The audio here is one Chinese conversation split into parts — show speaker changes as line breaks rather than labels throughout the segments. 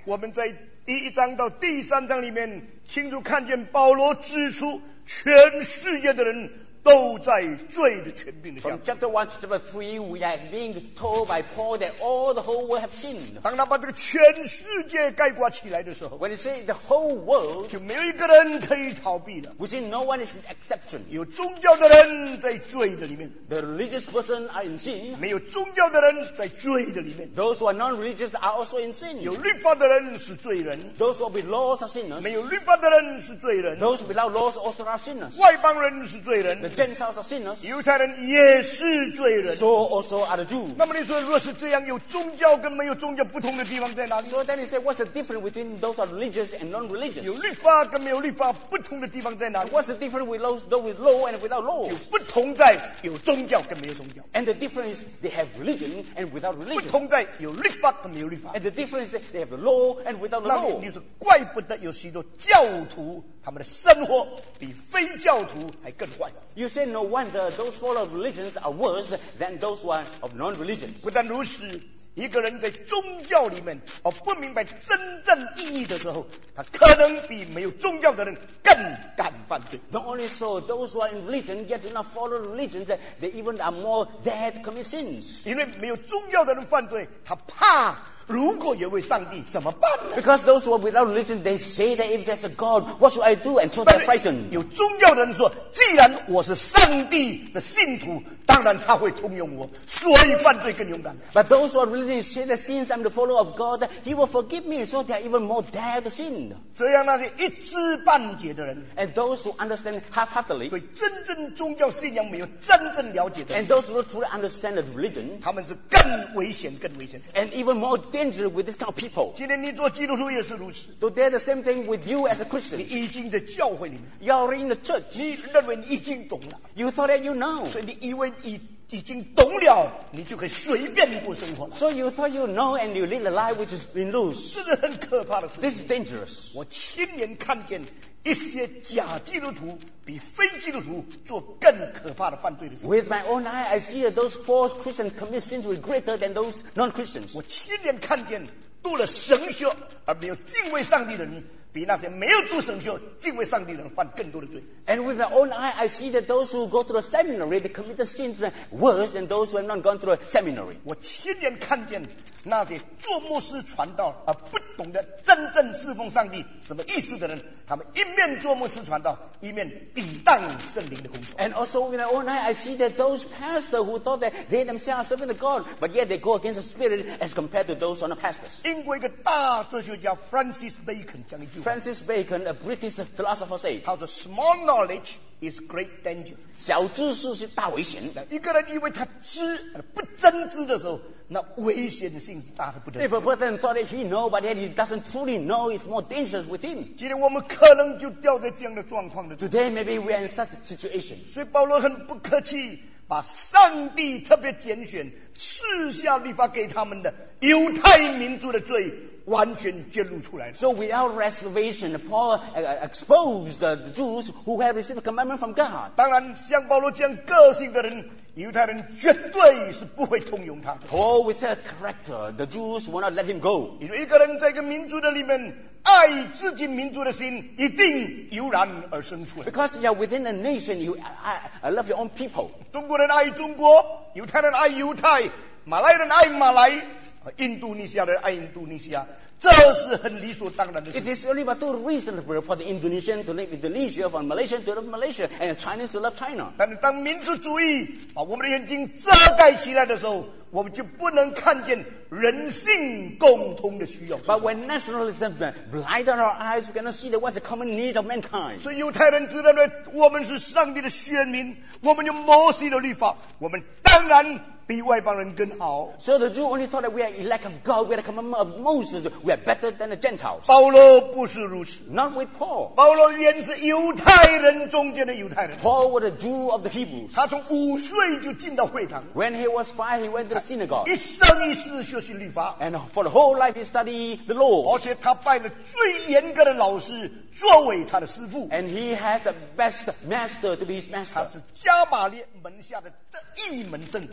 我们在第1章到第3章里面清楚看见保罗指出全世界的人都在罪的权柄的下。
From chapter 1 to chapter 3, we are being told by Paul that all the whole world have sinned.
当他把这个全世界概括起来的时候，
When he says the whole world,
就没有一个人可以逃避了。
we say no one is an exception.
有宗教的人在罪的里面，
The religious person are in sin.
没有宗教的人在罪的里面。
Those who are non-religious are also in
有
sin.
律法的人是罪人，
Those who are with laws are sinners.
没有律法的人是罪人。
Those without laws also are sinners.
外邦人是罪
The
人，
Gentiles are sinners.
犹太人也是罪人。
So also are the Jews.
那么你说，若是这样，有宗教跟没有宗教不同的地方在哪里？
So then he said, what's the difference between those who are religious and non-religious?
有律法跟没有律法不同的地方在哪里？
What's the difference with those with law and without law?
就不同在有宗教跟没有宗教，
And the difference is they have religion and without
不
religion.
同在有律法跟没有律法。
And the difference is that they have the law and without the
那
law.
你说，怪不得有许多教徒他们的生活比非教徒还更坏。
You say no wonder those follow religions are worse than those who are of non-religions.
不但如此，一个人在宗教里面不明白真正意义的时候，他可能比没有宗教的人更敢犯罪。
Not only so, those who are in religion yet do not follow religions, they even are more dare to commit sins.
因为没有宗教的人犯罪，他怕如果有位上帝怎么办呢？
Because those who are without religion, they say that if there's a God, what should I do? And so they're frightened.
有宗教的人说，既然我是上帝的信徒，当然他会通用我，所以犯罪更勇敢。
But those who are religious say that since I'm the follower of God, He will forgive me, so they are even more dare to sin.
这样那些一知半解的人，
And those who understand half-heartedly,
对真正宗教信仰没有真正了解的人，
and those who don't truly understand the religion,
他们是更危险、更危险。
and even more dangerous with this kind of people.
今天你做基督徒也是如此，
So they're the same thing with you as a
你
Christian.
已经在教会里面，
You're in the church.
你认为你已经懂了，
You thought that you know.
所以你以为已经懂了，你就可以随便过生活了。
So you thought you know and you lead a life which has been loose.
这是很可怕的事
This
情。
is dangerous.
我亲眼看见一些假基督徒比非基督徒做更可怕的犯罪的事。
With my own eye, I see that those false Christians commit sins were greater than those non-Christians.
我亲眼看见读了神学而没有敬畏上帝的人，比那些没有读神学、敬畏上帝的人犯更多的罪。
And with my own eye, I see that those who go to the seminary, they commit the sins worse than those who have not gone to the seminary.
我亲眼看见那些做牧师传道而不懂得真正侍奉上帝什么意思的人，他们一面做牧师传道，一面抵挡圣灵的工作。
And also with my own eye, I see that those pastors who thought that they themselves are serving the God, but yet they go against the Spirit as compared to those who are not pastors.
英国一个大哲学家 Francis Bacon 讲一句话，
Francis Bacon, a British philosopher, said,
他说 ：“Small knowledge is great danger。”
小知识是大危险。
一个人以为他知而不真知的时候，那危险性是大的不得
If
了。
a person thought that he knows, but yet he doesn't truly know, it's more dangerous with him.
今天我们可能就掉在这样的状况的。
Today, maybe we are in such a situation.
所以保罗很不客气，把上帝特别拣选、赐下律法给他们的犹太民族的罪完全揭露出来了。
So without reservation, Paul exposed the Jews who have received a commandment from God.
当然，像保罗这样个性的人，犹太人绝对是不会通用他的。
Paul with such character, the Jews will not let him go.
因为一个人在一个民族的里面，爱自己民族的心一定油然而生出来。
Because you are within a nation, I love your own people.
中国人爱中国，犹太人爱犹太，马来人爱马来，印度尼西亚人爱印度尼西亚，这是很理所当然的
It
事。
is only but too reasonable for the Indonesian to live in Indonesia, for Malaysian to love Malaysia, and the Chinese to love China.
但是当民族主义把我们的眼睛遮盖起来的时候，我们就不能看见人性共同的需要。
But when nationalism blinded our eyes, we cannot see that what's the common need of mankind.
所以犹太人知道呢，我们是上帝的选民，我们有摩西的律法，我们当然比外邦人更好。
So the Jew only thought that we are elect of God, we are the commandment of Moses, we are better than the Gentiles.
保罗不是如此，
Not with Paul.
保罗原是犹太人中间的犹太人，
Paul was a Jew of the Hebrews.
他从5岁就进到会堂，
When he was 5, he went to the synagogue.
一生一世学习律法，
And for the whole life he studied the
而
law.
且他拜了最严格的老师作为他的师傅，
And he has the best master to be his
他
master.
是加马列门下的得意门生。
And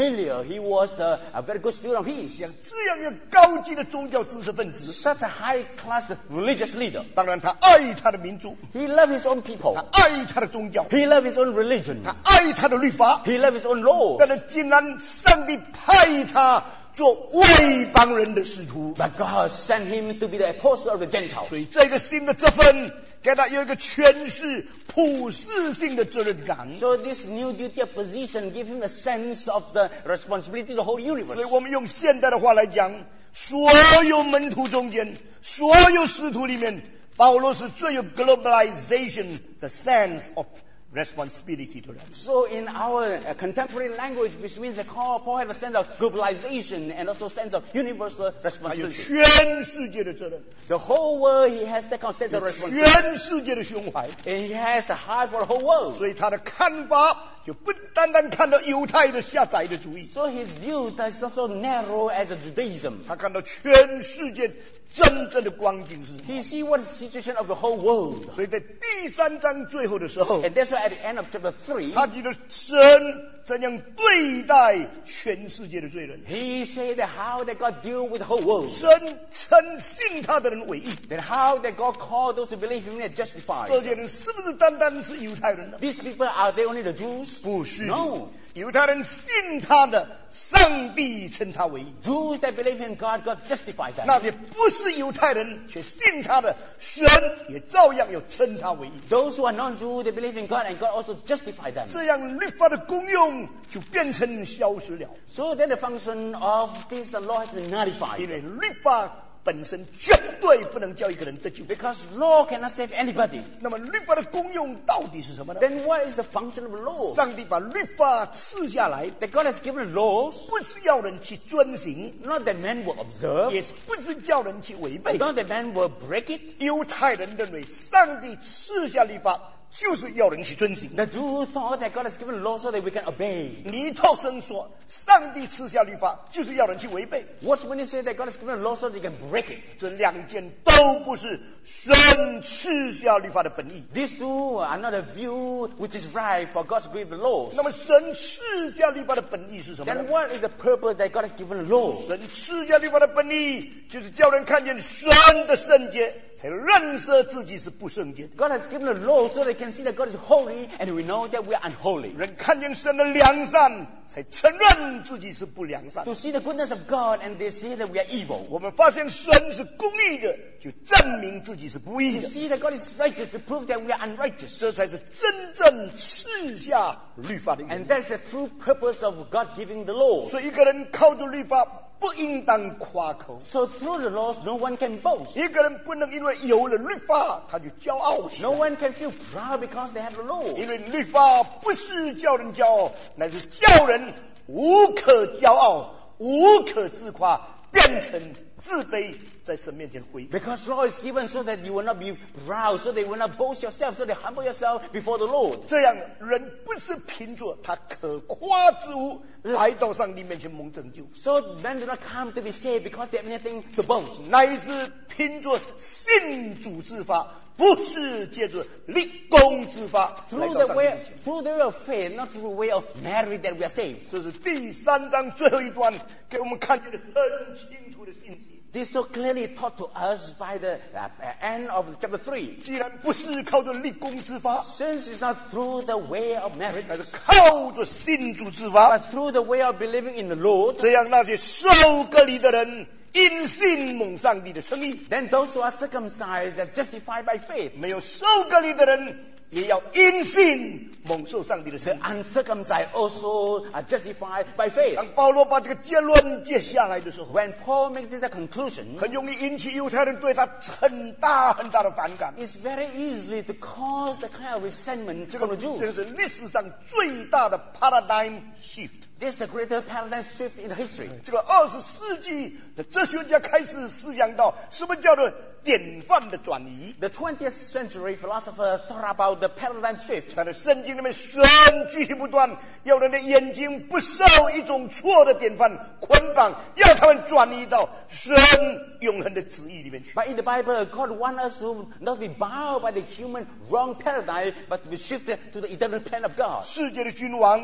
Gamaliel, he was a very good student of his.
像这样一个高级的宗教知识分子，
Such a high-class religious leader.
当然他爱他的民族，
He loved his own
他
people.
爱他的宗教，
He loved his own religion.
他爱他的律法，
He loved his own law.
但是竟然上帝派他做外邦人的使徒，
But God sent him to be the apostle of the Gentiles.
所以这个新的职分给他有一个全市普世性的责任感。
So this new duty of position gave him a sense of the responsibility of the whole
所
universe.
以我们用现代的话来讲，所有门徒中间，所有使徒里面，保罗是最有 globalization 的 sense of responsibility 的人。
So in our contemporary language, which means that Paul had a sense of globalization and also a sense of universal
还有
responsibility.
全世界的责任，
The whole world, he has that kind of sense of responsibility.
全世界的胸怀，
And he has the heart for the whole world.
所以他的看法就不单单看到犹太的狭窄的主义，
So his view is not so narrow as a Judaism.
他看到全世界真正的光景是什么。
He see what is the situation of the whole world.
所以在第3章最后的时候，
And that's why at the end of chapter 3,
他记得神怎样对待全世界的罪人，
he said that how that God deal with the whole world.
神称信他的人为义。
That how that God called those who believe him and justified.
这些人是不是单单是犹太人呢？
These people, are they only the Jews?
不是
No.
犹太人信他的，上帝称他为义；
Jews that believe in God, God justified them.
那些不是犹太人却信他的，神也照样要称他为义。
Those who are non-Jews, they believe in God and God also justified them.
这样律法的功用就变成消失了，
So then the function of this, the law has been
因
nullified.
为律法本身绝对不能叫一个人得救。
Because law cannot save anybody.
那么律法的功用到底是什么呢？
Then what is the function of the law?
上帝把律法赐下来，
That God has given laws,
不是要人去遵行，
not that men will observe,
也不是叫人去违背。
not that men will break it.
犹太人认为上帝赐下律法就是要人去遵行。
The Jews thought that God has given laws so that we can obey.
尼特生说，上帝赐下律法就是要人去违背。
What's when he said that God has given laws so that you can break it?
这两件都不是神赐下律法的本意。
These two are not a view which is right for God's given laws.
那么神赐下律法的本意是什么
Then
呢？
what is the purpose that God has given laws?
神赐下律法的本意就是叫人看见神的圣洁，才认识自己是不圣洁的。
God has given a law so they can see that God is holy and we know that we are unholy.
人看见神的良善，才承认自己是不良善。
To see the goodness of God and they see that we are evil.
我们发现神是公义的，就证明自己是不义
To
的。
see that God is righteous to prove that we are unrighteous.
这才是真正赐下律法的原
And
因。
that's the true purpose of God giving the law.
所以一个人靠着律法，不应当夸口。
So through the laws, no one can boast.
一个人不能因为有了律法，他就骄傲起
No
来。
one can feel proud because they have the law.
因为律法不是叫人骄傲，乃是叫人无可骄傲、无可自夸，变成自卑，在神面前回避。
Because law is given so that you will not be proud, so that you will not boast yourself, so that you humble yourself before the Lord.
这样人不是凭着他可夸之物来到上帝面前蒙拯救，
So men do not come to be saved because they have anything to boast.
乃是凭着信主之法，不是借着立功之法来
Through
到
the
上帝
way,
面前。
through the way of faith, not through the way of merit that we are saved.
这是第3章最后一段给我们看见的很清楚的信息。
This is so clearly taught to us by the end of chapter 3.
既然不是靠着立功之法，
Since it's not through the way of merit,
乃是靠着信主之法，
but through the way of believing in the Lord,
这样那些受割礼的人因信蒙上帝的称义，
then those who are circumcised are justified by faith.
没有受割礼的人也要因信蒙受上帝的
The
称义。
uncircumcised also are justified by faith.
当保罗把这个结论接下来的时候，
When Paul makes this a conclusion,
很容易引起犹太人对他很大很大的反感。
it's very easily to cause the kind of resentment
这
from
个
the
这
Jews.
是历史上最大的 paradigm shift。
This is the greater paradigm shift in history.
这个20世纪的哲学家开始思想到什么叫做典范的转移。
The 20th century philosopher thought about the paradigm shift.
他的圣经里面神句不断，要人的眼睛不受一种错的典范捆绑，要他们转移到神永恒的旨意里面去。
But in the Bible, God wants us to not be bound by the human wrong paradigm, but to be shifted to the eternal plan of God.
世界的君王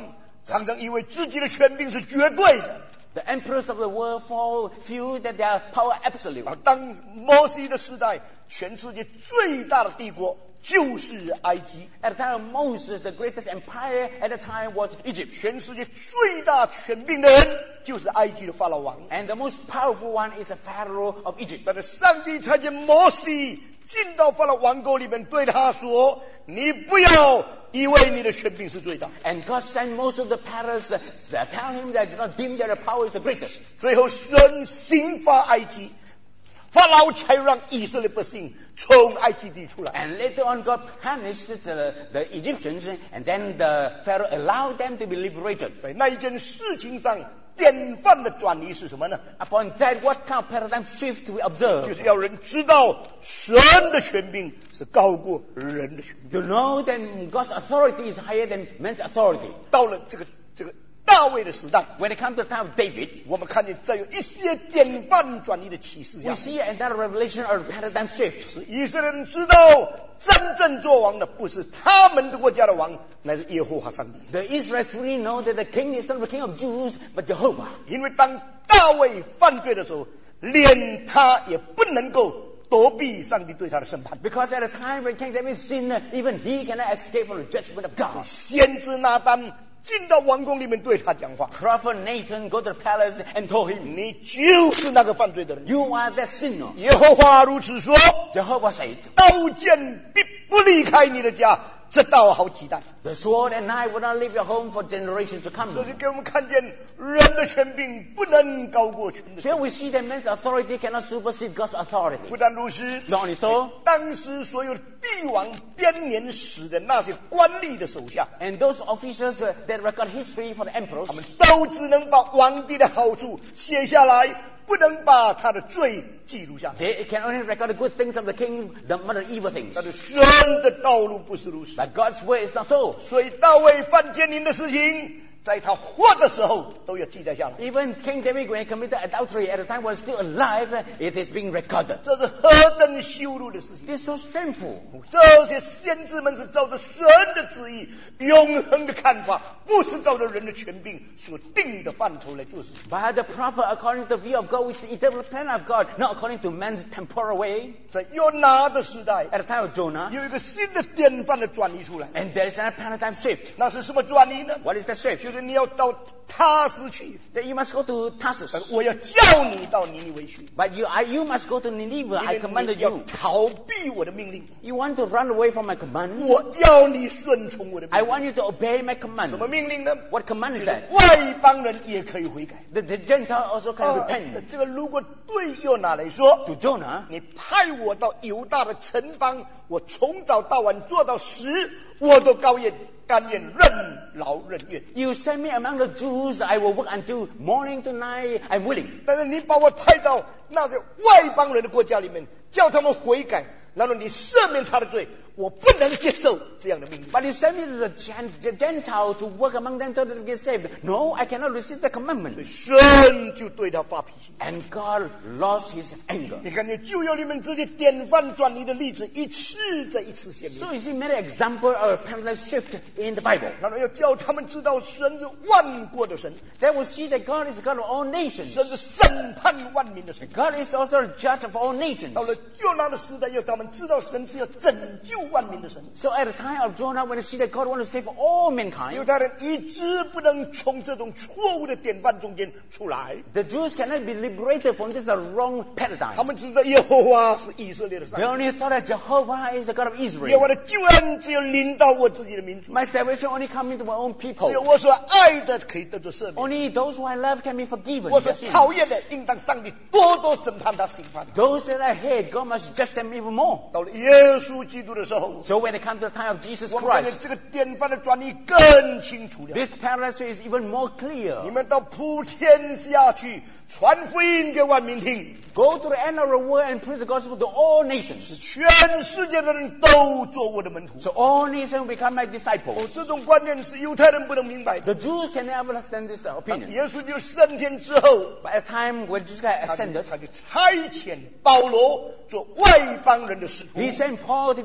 常常以为自己的权柄是绝对的。
The emperors of the world feel that their power absolute.
当摩西的时代，全世界最大的帝国就是埃及。
At the time of Moses, the greatest empire at the time was Egypt.
全世界最大权柄的人就是埃及的法老王。
And the most powerful one is the Pharaoh of Egypt.
但是上帝差遣摩西进到法老王国里面，对他说：“你不要以为你的权柄是最大。”
And God sent most of the palace, tell him that do not deem that their power is the greatest.
最后神刑罚埃及，法老才让以色列百姓从埃及地出来。
And later on, God punished the Egyptians, and then the Pharaoh allowed them to be liberated.
在那一件事情上，典范的转移是什么呢？
Upon that, what kind of paradigm shift we
就
observe?
是要人知道神的权柄是高过人的权柄。
To know that God's authority is higher than man's authority.
到了这个大卫的时代，
When it comes to the time of David,
我们看见在有一些典范转移的启示
we
下，
see another revelation or paradigm shift.
以色列人知道真正做王的不是他们的国家的王，乃是耶和华上帝。
The Israelites really know that the king is not the king of Jews, but Jehovah.
因为当大卫犯罪的时候，连他也不能够躲避上帝对他的审判。
Because at a time when King David sinned, even he cannot escape from the judgment of God.
先知拿单进到王宫里面对他讲话，
Prophet Nathan go to the palace and told him,
你就是那个犯罪的人。
you are that sinner.
耶和华如此说，
Jehovah said,
刀剑必不离开你的家，直到好几代。
the sword and knife will not leave your home for generations to come.
这就给我们看见人的权柄不能高过群的权
Here
柄。
we see that man's authority cannot supersede God's authority.
不但如此，
Not only so,
当时所有帝王编年史的那些官吏的手下，
and those officers that record history for the
他们
emperors,
都只能把皇帝的好处写下来，不能把他的罪记录下来。
they can only record the good things of the king, not the evil things.
但是神的道路不是如此，
But God's way is not so.
所以大卫犯奸淫的事情，在他活的时候都要记载下来。
Even King David, when he committed adultery at the time when he was still alive, it is being recorded.
这是何等羞辱的事情！
This is so shameful.
这些先知们是照着神的旨意、永恒的看法，不是照着人的权柄所定的范畴来做事情。
By the prophet, according to the view of God, we see eternal plan of God, not according to man's temporal way.
在约拿的时代，
At the time of Jonah,
有一个新的典范的转移出来。
and there is a paradigm shift.
那是什么转移呢？
What is that shift?
就是你要到他施去，
That you must go to Tarsus.
我要叫你到尼尼微去，
But you must go to Nineveh. I
因为
commanded
你要
you.
逃避我的命令，
You want to run away from my command?
我要你顺从我的命
I
令。
want you to obey my
什么
command.
命令呢？
What command is that?
外邦人也可以悔改。
The Gentile also can repent.
这个如果对约拿来说，
To Jonah,
你派我到犹大的城邦，我从早到晚做到时，我都甘愿任劳任怨。
you send me among the Jews, I will work until morning to night. I'm willing.
但是你把我派到那些外邦人的国家里面，叫他们悔改，然后你赦免他的罪，我不能接受这样的命令。
But you send me to the Gentile to work among them so that they get saved. No, I cannot receive the commandment.
神就对他发脾气。
And God lost his anger.
你看见旧约里面这些典范转移的例子，一次再一次显明。
So you see many examples of paradigm shift in the Bible.
然后要叫他们知道，神是万国的神，
They will see that God is the God of all nations.
神是审判万民的神。
God is also the judge of all nations.
到了约拿的时代，要他们知道，神是要拯救万民的神。
So at the time of Jonah, when they see that God wants to save all
犹
mankind,
太人一直不能从这种错误的典范中间出来，
the Jews cannot be liberated from this wrong
他
paradigm.
们知道耶和华是以色列的上
They
帝，
only thought that Jehovah is the God of
耶和
Israel.
华的救恩只有临到我自己的民族，
My salvation only comes into my own
只有
people.
我所爱的可以得着赦免，
Only those who I love can be forgiven.
我所
their sins.
讨厌的，应当上帝多多审判他，刑罚他。
Those that I hate, God must judge them even more.
到了耶稣基督的时候，
So when it comes to the time of Jesus
我们看见
Christ,
这个典范的转移更清楚了。
this paradigm is even more
你
clear.
们到普天下去，传福音给万民听，
Go to the end of the world and preach the gospel to all nations.
全世界的人都做我的门徒。
So all nations become my disciples.
这种观念是犹太人不能明白的。
The Jews can never understand this opinion.
耶稣就升天之后，
But at the time when Jesus Christ
他
ascended,
就差遣保罗做外邦人的使徒。
he sent Paul to be an apostle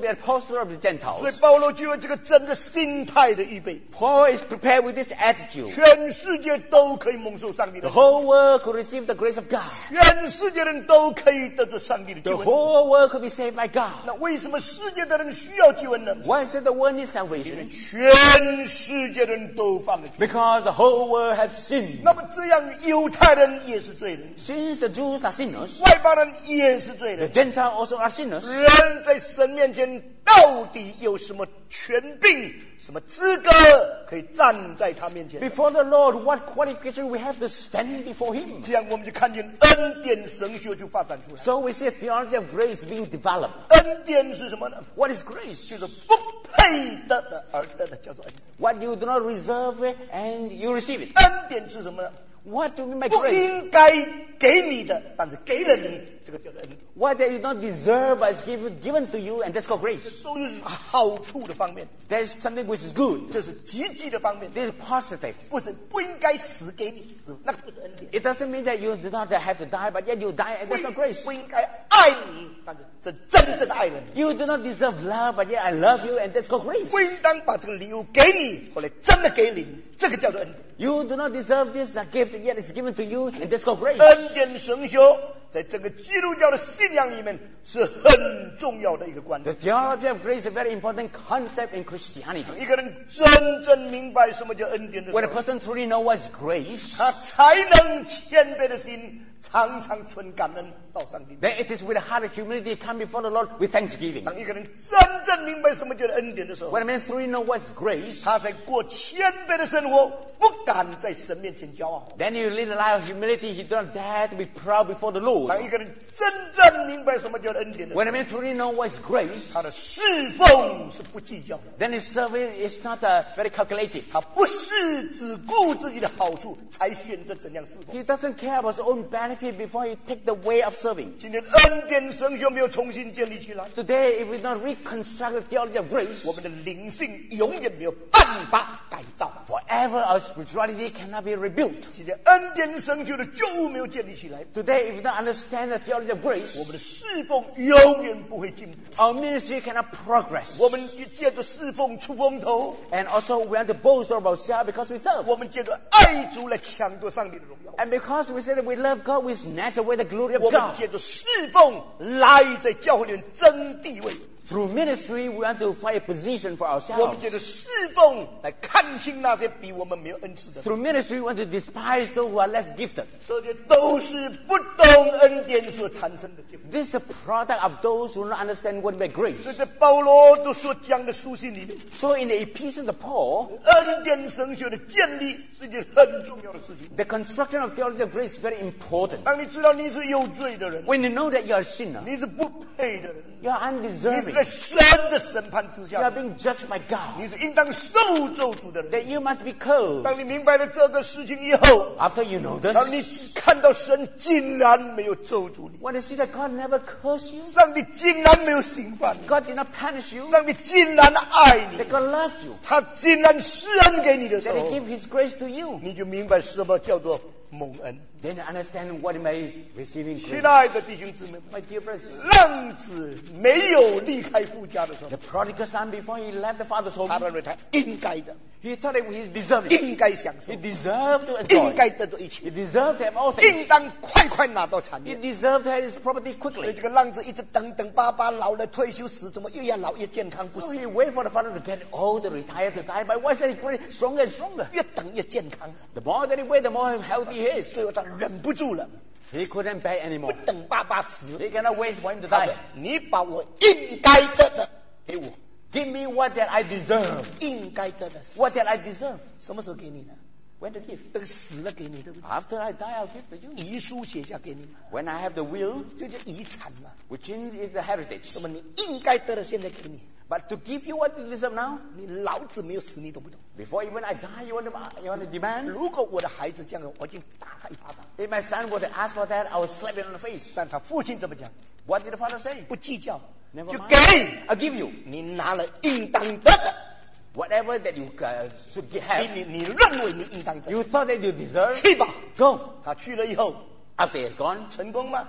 apostle of the
所以
Gentiles.
保罗就有这个整个心态的预备，
Paul is prepared with this attitude.
全世界都可以蒙受上帝
The
的，
whole world could receive the grace of God.
全世界人都可以得着上帝的
The
救恩。
whole world could be saved by God.
那为什么世界的人需要救恩呢？
Why is it the world needs
因为
salvation?
全世界的人都犯了罪。
Because the whole world have sinned.
那么这样，犹太人也是罪人，
Since the Jews are sinners,
外邦人也是罪
the
人。
Gentiles also are sinners.
人在神面前到底有什么权柄、什么资格可以站在他面前？
Before the Lord, what qualification we have to stand before Him?
这样我们就看见恩典神学就发展出来。
So we see a theology of grace being developed.
恩典是什么呢？
What is grace?
就是不配得的而得的，叫做恩典。
What you do not reserve and you receive it.
恩典是什么呢？
What do we mean by
不
grace?
应该给你的，但是给了你，这个叫做恩典。
What that you don't deserve but is given to you, and that's called grace.
都是好处的方面，
That is something which is good.
这是积极的方面，
This is positive.
不应该死给你死，那个不是恩典。
It doesn't mean that you do not have to die, but yet you die, and that's not grace.
不应该爱你，但是这真正的爱人。
You do not deserve love, but yet I love you, and that's called grace.
不应当把这个礼物给你，后来真的给你，这个叫做恩典。
You do not deserve this gift, yet it's given to you, and that's called grace.
恩典神修在整个基督教的信仰里面是很重要的一个观
The
点。
theology of grace is a very important concept in Christianity.
一个人真正明白什么叫恩典的
When a
时候，
person truly knows what's grace,
他才能谦卑的心，常常存感恩到上帝。
then it is with a heart of humility come before the Lord with thanksgiving.
当一个人真正明白什么叫恩典的时候，
When a man truly knows what's grace,
他才过谦卑的生活，不敢在神面前骄傲。
then you lead a life of humility. He does not dare to be proud before the Lord.
当一个人真正明白什么叫恩典的时候，
When a man truly knows what's grace,
他的侍奉是不计较的，
then his service is not very calculative.
他不是只顾自己的好处才选择怎样侍奉。
He doesn't care about his own benefit before he take the way of serving.
今天恩典神学没有重新建立起来，
Today, if we don't reconstruct the theology of grace,
我们的灵性永远没有办法改造。
forever our spirituality cannot be rebuilt.
今天恩典神学的救恩没有建立起来，
Today, if we don't understand the theology of grace,
我们的侍奉永远不会进步。
our ministry cannot progress.
我们借着侍奉出风头，
And also, we want to boast of ourselves because we serve.
我们借着爱主来抢夺上帝的荣耀。
And because we say that we love God, we snatch away the glory of
我们
God.
借着侍奉来在教会里面争地位，
Through ministry, we want to find a position for
我们
ourselves.
借着侍奉来看清那些比我们没有恩赐的人。
Through ministry, we want to despise those who are less gifted.
这些都是不懂恩典所产生的结果。
This is a product of those who don't understand what by
所以
grace.
在保罗都所讲的书信里面，
So in the epistles of Paul,
恩典神学的建立是一件很重要的事情。
the construction of theology of grace is very important.
当你知道你是有罪的人，
When you know that you are a sinner,
你是不配的人，
you are
你是在
undeserving,
神的审判之
you are
下，
being judged by God,
你是应当受咒诅的人。
that you must be cursed.
当你明白了这个事情以后，
After you know
当你
this,
看到神竟然没有咒诅你，
when you see that God never cursed you,
上帝竟然没有刑罚你，
God did not punish you,
上帝竟然爱你
that，God loved you,
他竟然施恩给你的时
that He
候，
gave His grace to you,
你就明白什么叫做蒙恩。
then you understand what am I receiving
亲
grace.
爱的弟兄姊妹们，
My dear brothers,
浪子没有离开父家的时候，
the prodigal son, before he left the father's
他
home,
认为他应该的，
he thought that he deserved it.
应该享受
He，deserved to
应
enjoy.
该得到一
He
切，
deserved to have all
应
things.
当快快拿到产
He
业。
deserved to have his property
所以
quickly.
这个浪子一直等爸爸老了退休死，怎么越老越健康不
So
死？
he waited for the father to get old, to retire, to die. But why is that he getting stronger and stronger?
越等越健康，
The more that he waited, the more healthy he is.
最后他忍不住了，
He couldn't bear
不
anymore.
等爸爸死，
He cannot wait for him to
他
die.
说你把我应该得的给我，
Give me what that I deserve.
应该得的，
What that I deserve.
什么时候给你呢？
When to give?
等死了给你，对不对？
After I die, I'll give to you.
遗书写下给你嘛，
When I have the will,
就叫遗产嘛。
which is the heritage.
那么你应该得的，现在给你，
But to give you what you deserve now,
你老子没有死，你懂不懂？
before even I die, you want to demand?
如果我的孩子这样，我就打他一巴掌。
If my son were to ask for that, I would slap him on the face.
但他父亲怎么讲？
What did the father say?
不计较，
Never
就
mind.
给
I'll give you
你拿了应当得的，
whatever that you should
给
have.
你认为你应当得，
You thought that you deserve.
去吧。
Go.
他去了以后
After he had gone,
成功吗？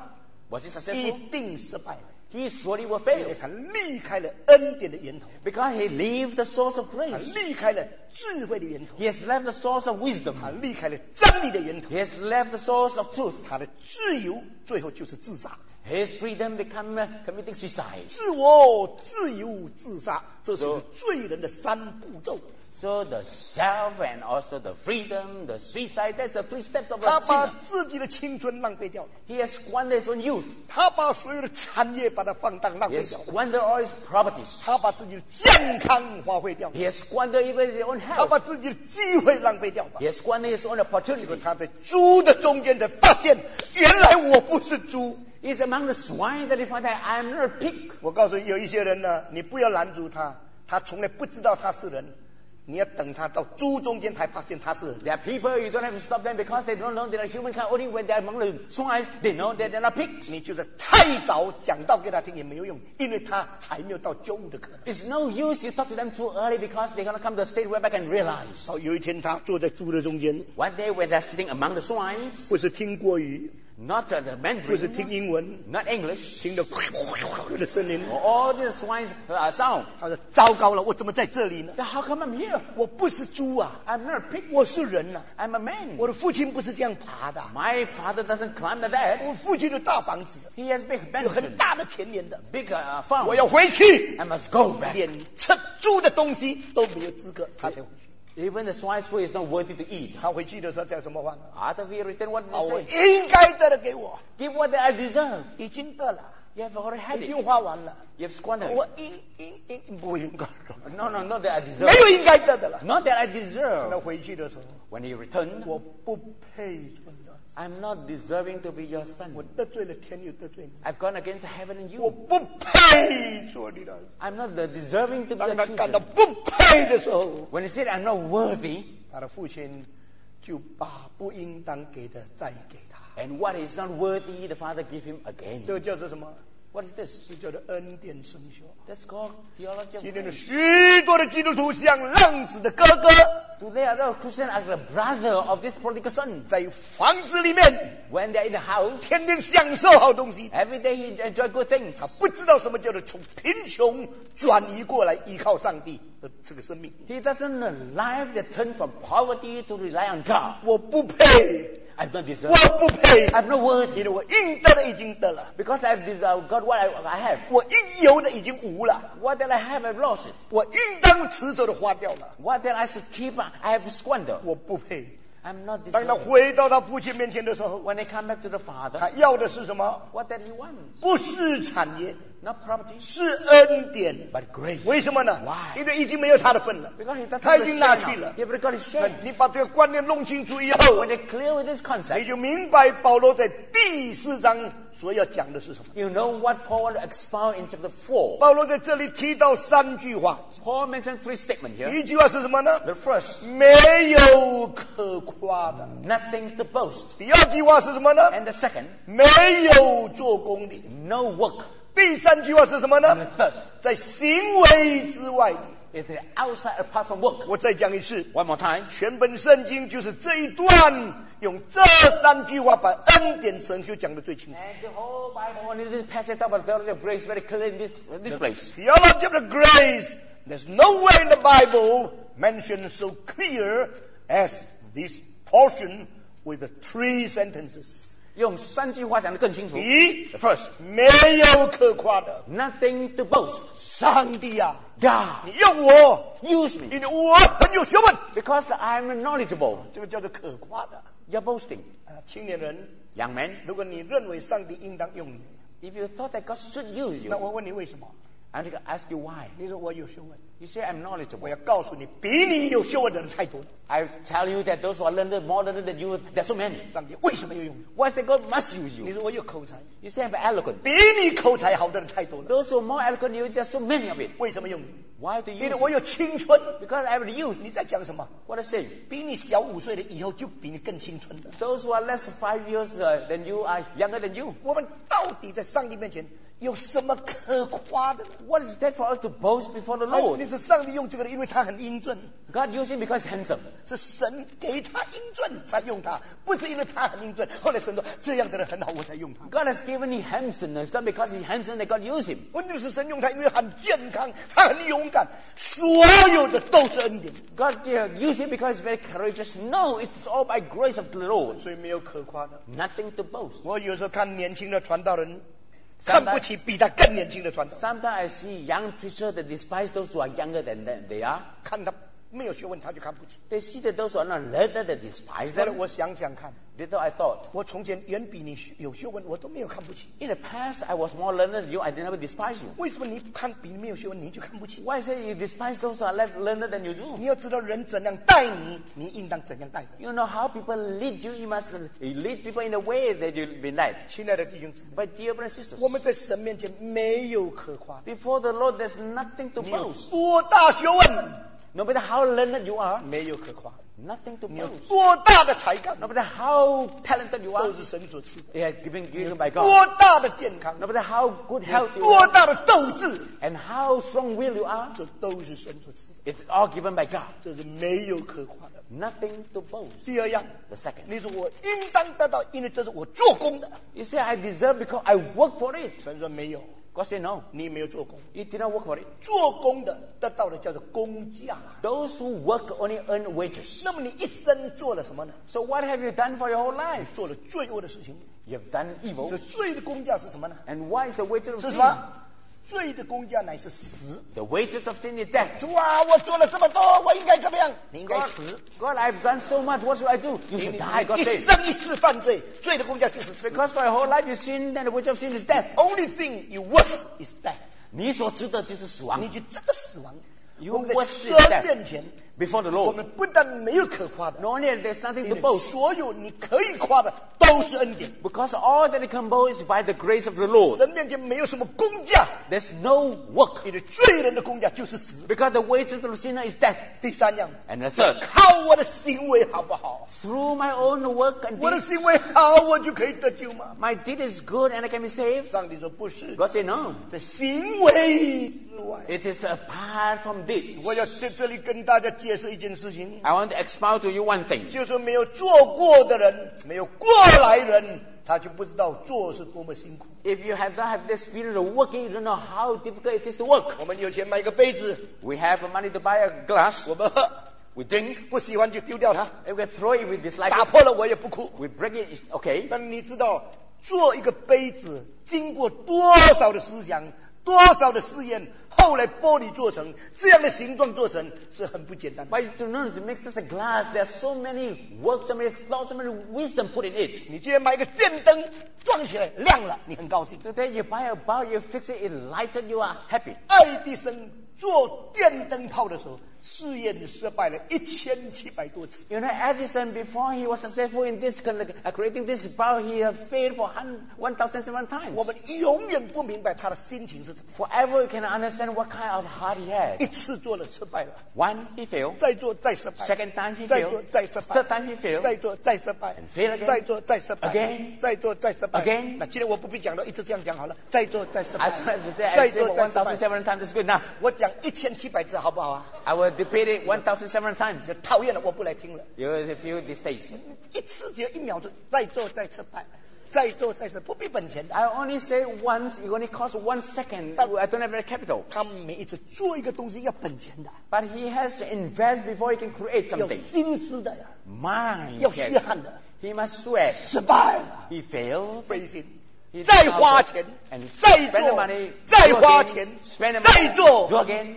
Was he
一
successful?
定失败了，
He surely will
因为
fail
他离开了恩典的源头，
because he left the source of
他
grace.
离开了智慧的源头，
He has left the source of
他
wisdom.
离开了真理的源头，
He has left the source of truth.
他的自由最后就是自杀。
His freedom become committing suicide.
自我、自由、自杀，这是罪人的三步骤。
So the self and also the freedom, the suicide, that's the 3 steps of
他
a
把
sinner.
自己的青春浪费掉了，
He has squandered his own youth.
他把所有的产业把它放荡浪
He
费
has
掉了，
squandered all his properties.
他把自己的健康花费掉了，
He has squandered even his own
他
health.
把自己的机会浪费掉了。
He has squandered his own
结果
opportunity.
他在猪的中间才发现，原来我不是猪。
He's among the swine that he found that I'm not a pig.
我告诉你，有一些人呢，你不要拦阻他，他从来不知道他是人，你要等他到猪中间才发现他是人。
There are people, you don't have to stop them because they don't know they are humankind. Only when they are among the swine, they know that they are not pigs.
你就是太早讲道给他听也没有用，因为他还没有到觉悟的可能。
It's no use you talk to them too early because they're going to come to a state where they can realize.
好，有一天他坐在猪的中间，
One day when they're sitting among the swine,
不是听国语，
not the
不是听
Mandarin,
英文，
not English,
听着的声音。
all the swine sound.
他说：“糟糕了，我怎么在这里呢？
So how come I'm here?
我不是猪啊，
I'm not a pig.
我是人呐、
I'm a man.
我的父亲不是这样爬的，
My father doesn't climb the bed.
我父亲有大房子，
He has big
有很
mansion,
大的田园的。
big farm.
我要回去，
I must go back.
连吃猪的东西都没有资格，他才回去。
Even the swine's food is not worthy to eat.
他回去的时候讲什么话呢？
After we return, what
啊，
did
我
he say?
应该得的给我，
Give what I deserve.
已经得了，
You have already had
已
it.
经花完了。
You have squandered.
我不应该的，
No, not that I
没
deserve.
有应该得的了。
Not that I
那
deserve.
回去的时候，
When he returned,
我不配做你的儿子，
I'm not deserving to be your
我
son.
得罪了天，又得罪你，
I've gone against heaven and
我
you.
不配做你的儿子。
I'm not deserving to be
当
your
他感到
children.
不配的时候，
When he said I'm not worthy,
他的父亲就把不应当给的再给他。
and what is not worthy, the father give him again.
这个叫做什么？
What is this?
这叫做恩典生修。
That's called theology of
今天的
grace.
许多的基督徒像浪子的哥哥，
Today, other Christians are the brother of this prodigal son.
在房子里面
When they're in the house,
天天享受好东西，
every day he enjoy good things.
他不知道什么叫做从贫穷转移过来依靠上帝的这个生命。
He doesn't know life that turn from poverty to rely on God.
我不配，
I've not
我
deserved.
不配，
I'm not
因
worthy
为我应得的已经得了，
because I've got what I have.
我应有的已经无了，
What that I have, I've lost it.
我应当持走的花掉了，
What that I should keep, I have squandered.
我不配。
I'm not
当他
deserving.
回到他父亲面前的时候，
When they come back to the father,
他要的是什么？
what that he wants,
不是产业，
not property,
是恩典。
but grace.
为什么呢？
Why？
因为已经没有他的份了。
Because he doesn't
他
have
已
the
经拿
share
去
now.
了。
He already got his share.
你把这个观念弄清楚以后
When，they clear with this
你
concept,
就明白保罗在第4章所要讲的是什么。
you know what Paul wants to expound in chapter 4.
保罗在这里提到3句话，
Paul mentioned 3 statements here.
一句话是什么呢？
The first,
没有可夸的。
nothing to boast.
第二句话是什么呢？
And the second,
没有做工的。
no work.
第3句话是什么
And
呢？
the third,
在行为之外的。
is the outside apart from work.
我再讲一次，
One more time.
全本圣经就是这一段用这3句话把恩典神学讲得最清楚。
And the whole Bible, in this passage about the theology of grace, very clear in this place.
Theology of the grace, there's nowhere in the Bible mentioned so clear as this portion with the 3 sentences.
用3句话讲得更清楚。
第一
The first,
没有可夸的。
nothing to boast.
上帝啊，
God,
你用我，
use me
因为我很有学问，
because I'm knowledgeable.
这个叫做可夸的。
You're boasting.
青年人，
Young man,
如果你认为上帝应当用你，
if you thought that God should use
那
you,
我问你为什么？
I'm going to ask you why.
你说我有学问，
You say I'm
我
knowledgeable.
要告诉你，比你有学问的人太多了。
I tell you that those who are learned, more learned than you, there's so many.
上帝为什么要用你？
Why is that God must use
你
you?
说我有口才，
You say I'm eloquent.
比你口才好的人太多了。
Those who are more eloquent than you, there's so many of it.
为什么用你？
Why do
因
you
为
use
我
you?
有青春。
Because I have the youth.
你在讲什么？
What I say?
比你小5岁的以后就比你更青春的。
Those who are less 5 years than you are younger than you.
我们到底在上帝面前有什么可夸的呢？
What is that for us to boast before the
那
Lord?
是上帝用这个人，因为他很英俊，
God used him because he's handsome.
是神给他英俊才用他，不是因为他很英俊。后来神说这样的人很好，我才用他。
God has given him handsomeness. Not because he's handsome that God used him.
问题是神用他，因为很健康，他很勇敢，所有的都是恩典，
God used him because he's very courageous. No, it's all by grace of the Lord.
所以没有可夸的。
Nothing to boast.
我有时候看年轻的传道人，看不起比他更年轻的传道，
Sometimes I see young preachers that despise those who are younger than they are.
看他没有学问，他就看不起。
They see that those who are not learned, they despise
后来
them.
我想想看，
Little I thought.
我从前远比你有学问，我都没有看不起。
In the past, I was more learned than you. I did not despise you.
为什么你看比你没有学问，你就看不起？
Why say you despise those who are less learned than you do?
你要知道人怎样待你，你应当怎样待人。
You know how people lead you. You must lead people in the way that you'll be led.
亲爱的弟兄姊妹，
But dear brothers and sisters,
我们在神面前没有可夸的。
before the Lord, there's nothing to
你有
boast.
多大学问，
No matter how learned you are,
没有可夸；
nothing to
你有
boast.
多大的才干，
No matter how talented you
都
are,
是神所赐的；
they are given by
多
God.
大的健康，
No matter how good health you
多
are,
大的斗志，
and how strong will you are,
这都是神所赐的，
it's all given by God.
这是没有可夸的。
Nothing to boast.
第二样，
The second.
你说我应当得到，因为这是我做工的。
You say, I deserve because I work for it.
神说没有，
God said, no,
你没有做工，
you did not work for it.
做工的得到的叫做工价。
Those who work only earn wages.
那么你一生做了什么呢？
So what have you done for your whole life?
做了罪恶的事情。
You have done
这
evil.
罪的工价是什么呢？
And why is the wages of
是什
sin?
么？罪的工价乃是死。
The wages of sin is death.
主啊，我做了这么多，我应该怎么样？你应该
God,
死。
God, I've done so much. What should I do? You
你
should die. God
一
says.
生一世犯罪，罪的工价就是死。
Because for your whole life you sin, then the wages of sin is death.
Only thing you worth is death。
你所知的就是死亡。
你就这个死亡，
You
我们在
worth
神
is death
面前，
before the
我
Lord.
们不但没有可夸的，
Not only there's nothing
因
to
为
boast,
所有你可以夸的都是恩典。
because all that it can boast is by the grace of the Lord.
神面前没有什么工价，
There's no work,
你的罪人的工价就是死。
because the wages of the sinner is death.
第三样，
And the third,
靠我的行为好不好？
through my own work and
我的
deeds,
行为好，我就可以得救吗？
my deed is good and I can be saved.
上帝说不是，
God said no.
在行为之外。
It is apart from deeds.
我要在这里跟大家解释一件事情，
I want to expound to you one thing.
就是没有做过的人，没有过来人，他就不知道做是多么辛苦。
If you have not had the experience of working, you don't know how difficult it is to work.
我们有钱买一个杯子，
We have money to buy a glass.
我们喝，
We drink.
不喜欢就丢掉它，
If we throw it, we dislike
打
it.
破了我也不哭。
We break it, it's okay.
但你知道，做一个杯子经过多少的思想，多少的试验，后来玻璃做成这样的形状做成是很不简单的。
But to know to make such a glass, there are so many works, so many thoughts, so many wisdom put in it.
你今天买一个电灯装起来亮了，你很高兴。
Today you buy a bulb, you fix it, it lighted, you are happy.
爱迪生做电灯泡的时候，试验失败了1700多次。
You know, Edison, before he was successful in this, creating this bulb, he had failed for 1,007 times.
我们永远不明白他的心情是怎么。
Forever you can understand what kind of heart he had.
一次做了失败了，
One, he failed.
再做再失败，
Second time he
再做
failed.
再失败，
Third time he failed.
再做再失败
And fail again.
再做再失败
Again.
再做再失败
Again.
那今天我不必讲了，一直这样讲好了，再做再失
I
败
tried to say,
再
I say
做
for
再失败。
1,007 times, that's good enough.
我讲1700次好不好啊？
I will repeat it 1,007 times.
就讨厌了，我不来听了。
You will feel this taste.
一次只有1秒钟，再做再失败，再做再失败，不必本钱的。
I only say once, it only costs 1 second. I don't have any capital.
他每一次做一个东西要本钱的，
But he has to invest before he can create
要
something.
心思的呀，
Mind.
要血汗的。
He must sweat.
失败了，
He failed.
灰心，
He
再花钱
and，
再
spend the
做
money,，
再
do
花
again,
钱，
spend the
再
money,
做
do again.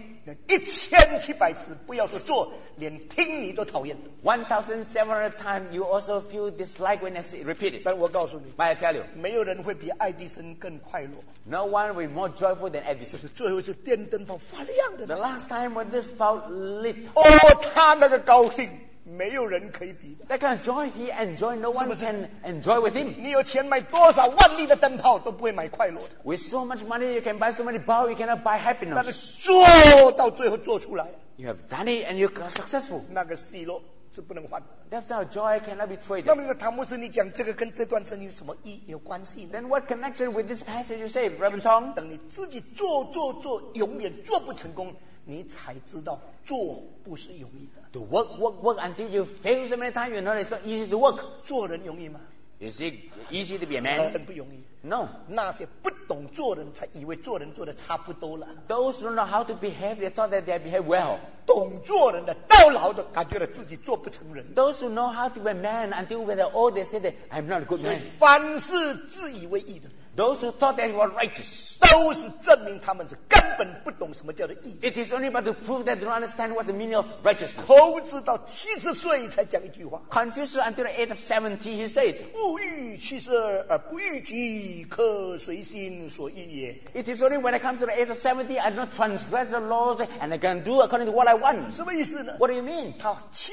1700次，不要说做，连听你都讨厌。
1,700 times you also feel dislike when I repeat it.
但我告诉你，
But I tell you,
没有人会比爱迪生更快乐。
no one will be more joyful than
就
Edison.
是最后一次电灯泡发亮的
The
人，
last time when this bulb lit,
哦，他那个高兴，没有人可以比的。
that kind of joy he enjoyed, no one can enjoy with him.
你有钱买多少万粒的灯泡都不会买快乐的，
With so much money, you can buy so many bulbs, you cannot buy
但是
happiness.
做到最后做出来，
You have done it and you're successful.
那个喜乐是不能换的。
That's our joy cannot be
那
traded.
么唐牧师，你讲这个跟这段圣经什么有关系呢？
Then what connection with this passage you say, Reverend Tong?
等你自己做，永远做不成功，你才知道做不是容易的。
To work until you fail so many times, you know it's not easy to work.
做人容易吗？
Is it easy to be a man?
很不容易。
No.
那些不懂做人，才以为做人做的差不多了。
Those who don't know how to behave, they thought that they behave well.
懂做人的，到老的感觉到自己做不成人。
Those who know how to be a man, until when they're old, they say that I'm not a good
所以
man.
凡是自以为义的人，
Those who thought they were righteous.
都是证明他们是根本不懂什么叫做义。
It is only but to prove that they don't understand what's the meaning of righteousness.
口直到70岁才讲一句话。
Confucius, until the age of 70, he said,
不逾72而不逾矩，可随心所欲也。
it is only when I come to the age of 70, I do not transgress the laws and I can do according to what I want.
什么意思呢？
What do you mean?
他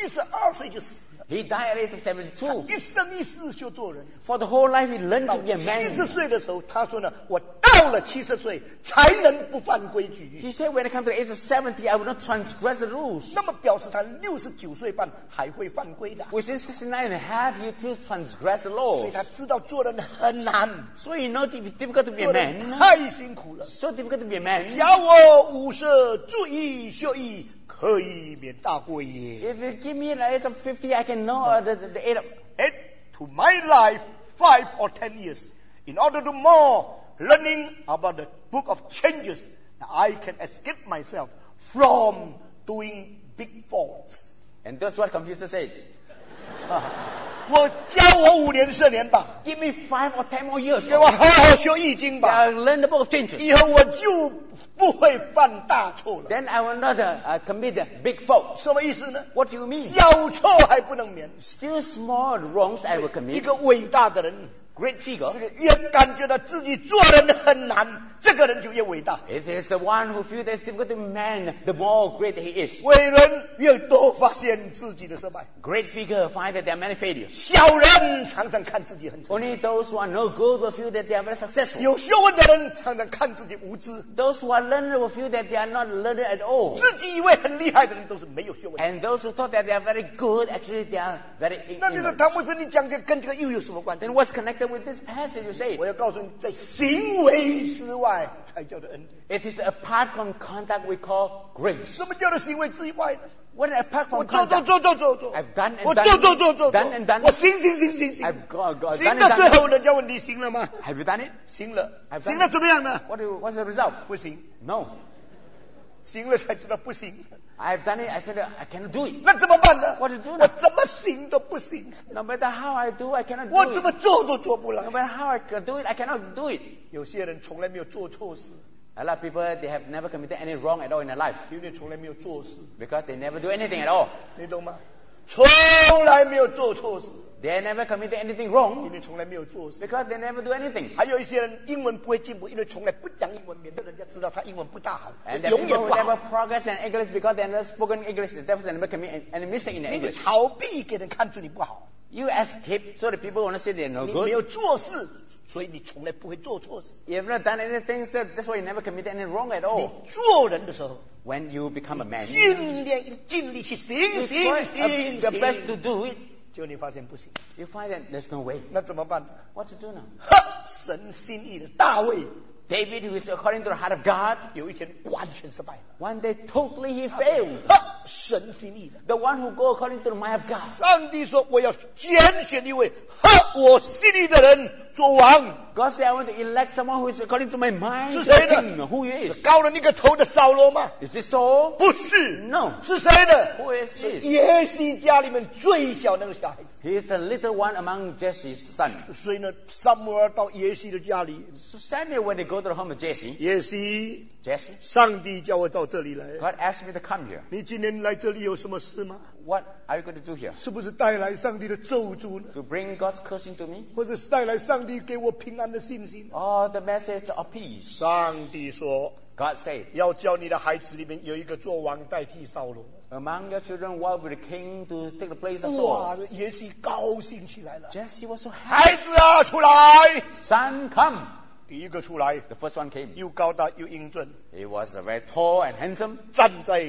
72岁就死了，
He died at the age of 72.
一生一世就做人。
For the whole life, he learned
到
to be a
70
man.
岁的时候，他说呢，我到了70岁才能不犯规矩。
He said, when I come to the age of 70, I will not transgress the rules.
那么表示他69岁半还会犯规的，
Within 69 and a half, he still transgress the
所以
laws.
他知道做人很难，
So you know it's difficult to be a
做人
man.
太辛苦了。
So difficult to be a man.
叫我50注意秀义，可以免大过也。
If you give me the age of 50, I can know the age of...
Add to my life 5 or 10 years in order to more learning about the book of changes, I can escape myself from doing big faults.
And that's what Confucius said.
我教我5年7年吧，
Give me 5 or 10 more years.
给我好好修易经吧，
I'll learn the book of changes.
以后我就不会犯大错了。
Then I will not commit the big faults.
什么意思呢？
What do you mean?
小错还不能免。
Still small wrongs I will
一
commit.
个伟大的人，
Great figure.
这个越感觉到自己做人很难，这个人就越伟大。
It is the one who feels that it's difficult to be man, the more great he is.
伟人越多发现自己的失败，
Great figure find that there are many failures.
小人常常看自己很成功，
Only those who are no good will feel that they are very successful.
有学问的人常常看自己无知，
Those who are learned will feel that they are not learned at all.
自己以为很厉害的人都是没有学问的。
And those who thought that they are very good, actually they are very
那你说
ignorant.
唐牧师，你讲这跟这个又有什么关系
Then？what's connected with this passage you say?
我要告诉你，在行为之外才叫做恩典。
It is apart from conduct we call grace.
什么叫做行为之外呢？
What apart
我
from
做
conduct? I've done and
我
done.
做，
Done and done.
我行，
I've done
行
and
到最
done.
后，人家问你行了吗？
Have you done it?
行了，
I've done
行了怎么样呢？
What's the result?
不行，
No.
行了才知道不行。
I've done it. I said I cannot do it.
那怎么办呢？
What to do
我
now?
怎么行都不行，
No matter how I do, I cannot
我
do
怎
it.
么做都做不来
No。matter how I can do it, I cannot do it.
有些人从来没有做错事，
A lot of people, they have never committed any wrong at all in their life
因为从来没有做事，
because they never do anything at all.
你懂吗？从来没有做错事，
They never committed anything
因
wrong
为从来没有做事。
because they never do anything.
还有一些人英文不会进步，因为从来不讲英文，免得人家知道他英文不大好，
And there are
永远
people
不
who never
好。
progress in English because they never spoken English. Therefore, they never commit any mistake in their
你
English.
逃避给人看出你不好，
You escape so the people want to say they're no
你没
good.
有做事，所以你从来不会做错事。
You have not done anything, so that's why you never committed any wrong at
你
all.
做人的时候，
When you become a man,
尽力去行
you
行
try your best to
行，
do it.
结果你发现不行，
You find that there's no way.
那怎么办呢？
What to do now?
神心意的大卫
David, who is according to the heart of God,
有一天完全失败了。
one day totally he failed.
神心意的，
The one who go according to the mind of God.
上帝说我要拣选一位合我心意的人做王。
God said, I want to elect someone who is according to my mind.
是
to
谁
the
呢？
king. Who he
是
is?
高了那个头的扫罗吗？
Is this so?
不是，
No.
是谁呢？
Who is
是
this?
耶西家里面最小那个小孩子。
He is the little one among Jesse's son.
所以呢，撒母耳到耶西的家里，
So Samuel, when they go to the home of Jesse,
耶西，
Jesse,
上帝叫我到这里来。
God asked me to come here.
你今天来这里有什么事吗？
What are you going to do here?
是不是带来上帝的咒诅呢？
To bring God's cursing to me?
或者是带来上帝给我平安的信心？
Or the message of peace?
上帝说，
God said,
要叫你的孩子里面有一个做王代替扫罗。
among your children, what will the king to take the place of
哇
Saul?，
耶西高兴起来了。
Jesse was so happy.
孩子啊，出来！
Son, come.
第一个出来，
The first one came.
又高大又英俊，
He was very tall and handsome.
站在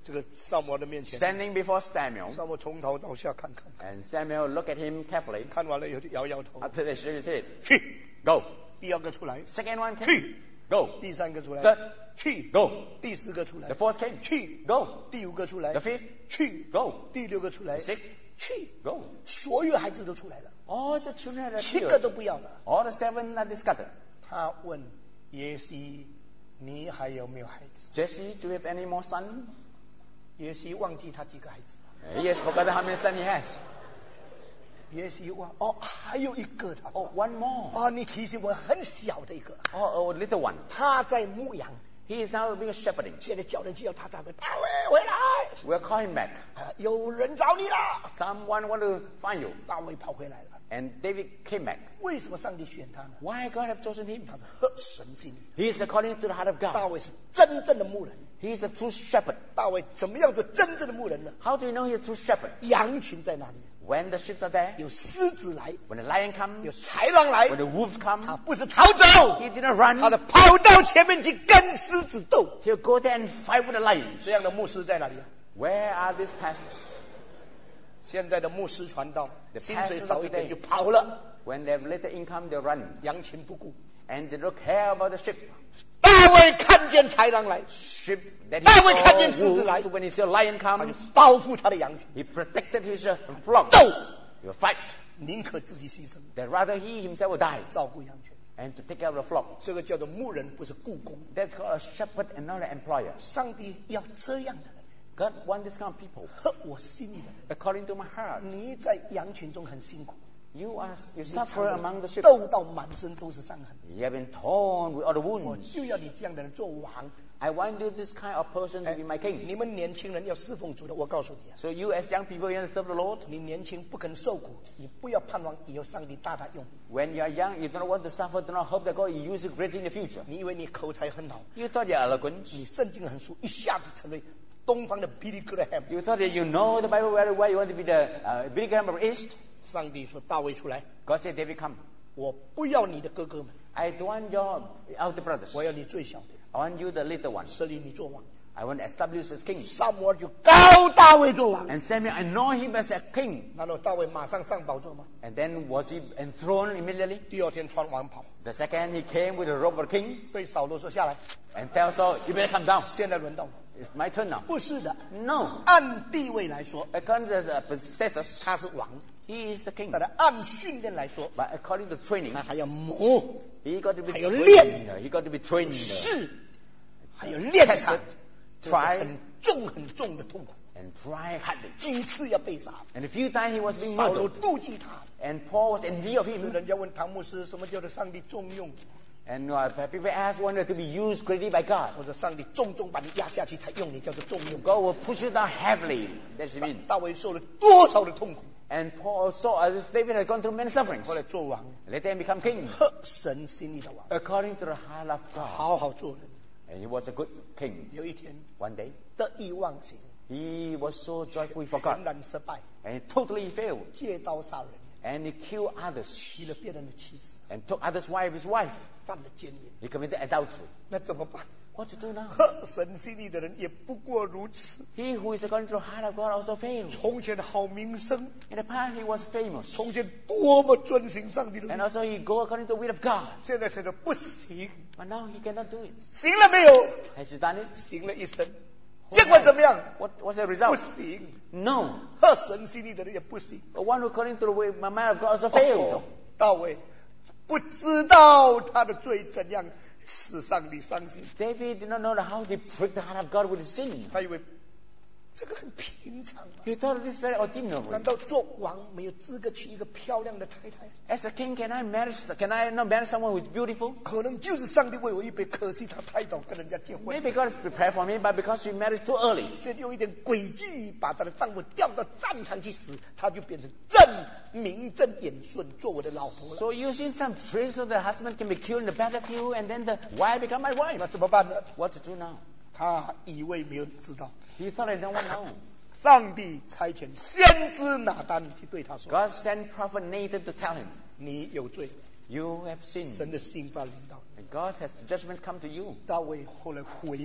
这个萨摩的面前，
standing before Samuel.
萨摩从头到下看看，
And Samuel looked at him carefully.
看完了以后就摇摇头，
After they shook his head.
去。
Go.
第二个出来，
Second one came.
去。
Go.
第三个出来，
Third.
去。
Go.
第四个出来
The，fourth came.
去。
Go.
第五个出来
The，fifth.
去。
Go.
第六个出来
The，sixth.
去。
Go.
所有孩子都出来了，
All the children had
7个
appeared.
都不要了。
All the 7 are scattered.
他问耶西：“你还有没有孩子
Jesse, do you have any more son?？”
耶西忘记他几个孩子，
He has forgotten how many sons he has.
耶西忘还有一个他
Oh,
说
one more.
你提醒我很小的一个，
Oh, a little one.
他在牧羊，
He is now being shepherding.
现在叫人去要他，大卫回来，
We'll call him back.
有人找你了。
Someone want to find you.
大卫跑回来了，
And David came back.
为什么上帝选他呢？
Why God have chosen him?
他是合神心意。
He is according to the heart of
大
God.
卫是真正的牧人。
He is a true shepherd.
大卫怎么样做真正的牧人呢？
How do you know he is a true shepherd?
羊群在哪里？
When the sheep are there,
有狮子来，
when the lion
有
comes,
豺狼来
when，the wolves
他
come,
不是逃走，
he did not run.
他的跑到前面去跟狮子斗。
He'll go there and fight with the lions.
这样的牧师在哪里啊？
Where are these pastors?
现在的牧师传道，
The
薪水
pastors
少
of
一点
today.
就跑了，
When they have little income, they run.
羊群不顾。
And they don't care about the sheep.
大卫看见豺狼来，
Sheep that he
大卫看见
saw
狮子来，
wolves, when he saw lion
他就
comes,
保护他的羊群，
he protected his flock.
斗，
He will fight.
宁可自己牺牲，
That rather he himself will die
照顾羊群。
and to take care of the flock.
这个叫做牧人，不是雇工。
That's called a shepherd and not an employer.
上帝要这样的人，
God wants this kind of people
合我心意的人。
according to my heart.
你在羊群中很辛苦，
You
你
suffer among the sheep.
斗到满身都是伤痕。
You have been torn with all the
我
wounds.
就要你这样的人做王。
I want you this kind of person to be my king.
你们年轻人要侍奉主的，我告诉你啊，
So you as young people, you want to serve the Lord.
你年轻不肯受苦，你不要盼望以后上帝大大用你。
When you are young, you don't want to suffer. Do not hope that God will use you greatly in the future.
你以为你口才很好，
You thought you're eloquent.
你圣经很熟，一下子成为东方的 Billy Graham。
You thought that you know the Bible very well. You want to be the Billy Graham of East.
上帝说：“大卫出来，
God said, David, come.
我不要你的哥哥们，
I don't want your elder brothers.
我要你最小的，
I want you the little ones.
设立你做王。”
I want to establish as king.
撒母耳就高大卫做王，
And Samuel anointed him as a king.
难道大卫马上上宝座吗？
And then was he enthroned immediately?
第二天穿王袍，
The second, he came with the robe of a king
对扫罗说：“下来，
and tell Saul, you better come down.
现在轮到我。
It's my turn now. ”
不是的，
No.
按地位来说，
According to his status,
他是王；
he is the king.
但是按训练来说，
But according to training,
他还要磨、
he got to be
还有
trained.
练。
He got to be trained.
试，还有练他，这是
Try
很重很重的痛苦。
and try hardly.
几次要被杀，
And a few times he was being
扫罗
murdered.
妒忌他。
And Paul was envy of
所以
him.
人家问唐牧师，什么叫做上帝重用？
And people ask one to be used greatly by God.
或者上帝重重把你压下去才用你，叫做重用。
God will push you down heavily. That's what it means.
大卫受了多少的痛苦？
And Paul also, as David had gone through many sufferings.
后来做王，
Later he become king.
合神心意的王，
According to the heart of God.
好好做人。
And he was a good king.
有一天
One day,
得意忘形，
he was so joyful he
全
forgot.
然失败，
And he totally failed.
借刀杀人，
And he killed others.
娶了别人的妻子，
And took others' wife, his wife.
犯了奸淫，
He committed adultery.
那怎么办？
What to do now?
合神心意的人也不过如此。
He who is according to the heart of God also failed.
从前好名声，
In the past he was famous.
从前多么遵行上帝的
And
律，
also he go according to the will of God.
现在才说不行，
But now he cannot do it.
行了没有？
Has he done it?
行了一生，结果怎么样？
What's the
不
result?
行，
No.
合神心意的人也不行。
The one who according to the way my man of God also failed.
大卫不知道他的罪怎样使上帝伤心，
David did not know how to prick the heart of God with sin.
他以为这个很平常嘛。
He thought this very
难
ordinary.
道做王没有资格娶一个漂亮的太太？
As a king, can I not marry someone who is beautiful?
可能就是上帝为我预备，可惜他太早跟人家结婚。
Maybe God is prepared for me, but because she married too early.
这用一点诡计把她的丈夫调到战场去死，她就变成正名正言顺做我的老婆了。
So using some tricks so the husband can be killed in the battlefield and then the wife become my
那
wife.
怎么办呢？
What to do now?
他以为没有人知道，
He thought I don't want to know.
上帝差遣先知拿单去对他说
God sent prophet Nathan to tell him,
你有罪，
you have sinned.
神的刑罚临到你。
And God has judgment come to you.
大卫后来悔改，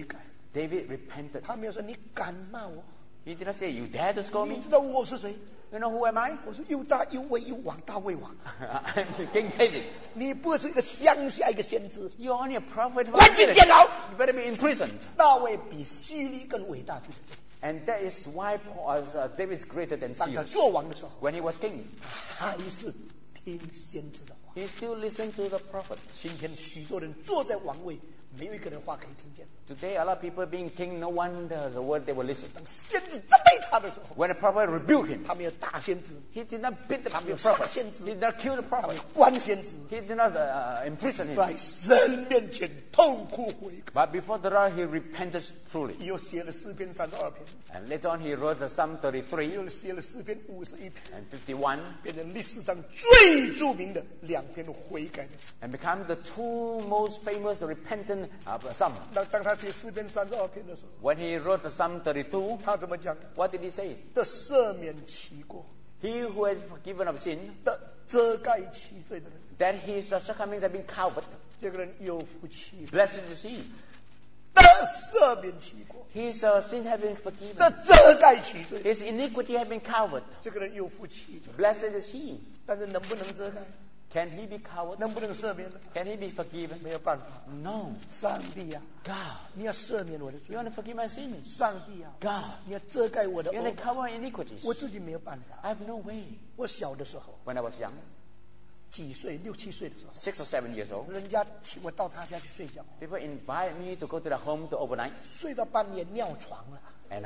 David repented.
他没有说你敢骂我，
He did not say, you dare to scold
你
me?
知道我是谁？
You know who am I?
我是又大又威又王大卫王。
I'm King David.
你不是一个乡下一个先知，
You're only a prophet.
关进监牢。
You better be imprisoned.
大卫比希律更伟大，就是这样。
And that is why David's greater than
当他
Saul.
做王的时候，
When he was king,
还是听先知的话。
he still listened to the prophet.
今天许多人坐在王位，没有一个人话可以听见。
Today, a lot of people being king, no one the word they will listen.
当先知责备他的时候，
When the prophet rebuked him,
他没有打先知，
he did not beat the
他没有
prophet.
杀先知
He did not kill the
他没
prophet.
有关先知，
He did not imprison him.
在神面前痛苦悔改。
But before the Lord, he repented truly.
又写了诗篇32篇，
And later on, he wrote the Psalm 33
又写了诗篇51篇，
and 51,
变成历史上最著名的2篇悔改的诗。
and become the two most famous repentant psalm.
当他写诗篇32篇的时候，
When he wrote the Psalm 32,
他怎么讲？
what did he say?
的赦免其过，
He who has forgiven of sin,
的遮盖其罪的人，
that his shortcomings have been covered.
这个人有福气。
Blessed is he.
的赦免其过，
His sins have been forgiven.
的遮盖其罪，
His iniquity have been covered.
这个人有福气。
Blessed is he.
但是能不能遮盖？
Can he be covered?
能不能赦免呢？
Can he be forgiven?
没有办法。
No.
上帝呀、
God,
你要赦免我的罪
you。want to forgive my sins?
上帝呀、
God,
你要遮盖我的
you
恶
want to cover my iniquities?
我自己没有办法。
I have no way.
我小的时候，
When I was young,
几岁6、7岁的时候，
6 or 7 years old,
人家请我到他家去睡觉，
people invite me to go to their home to overnight.
睡到半夜尿床了。
And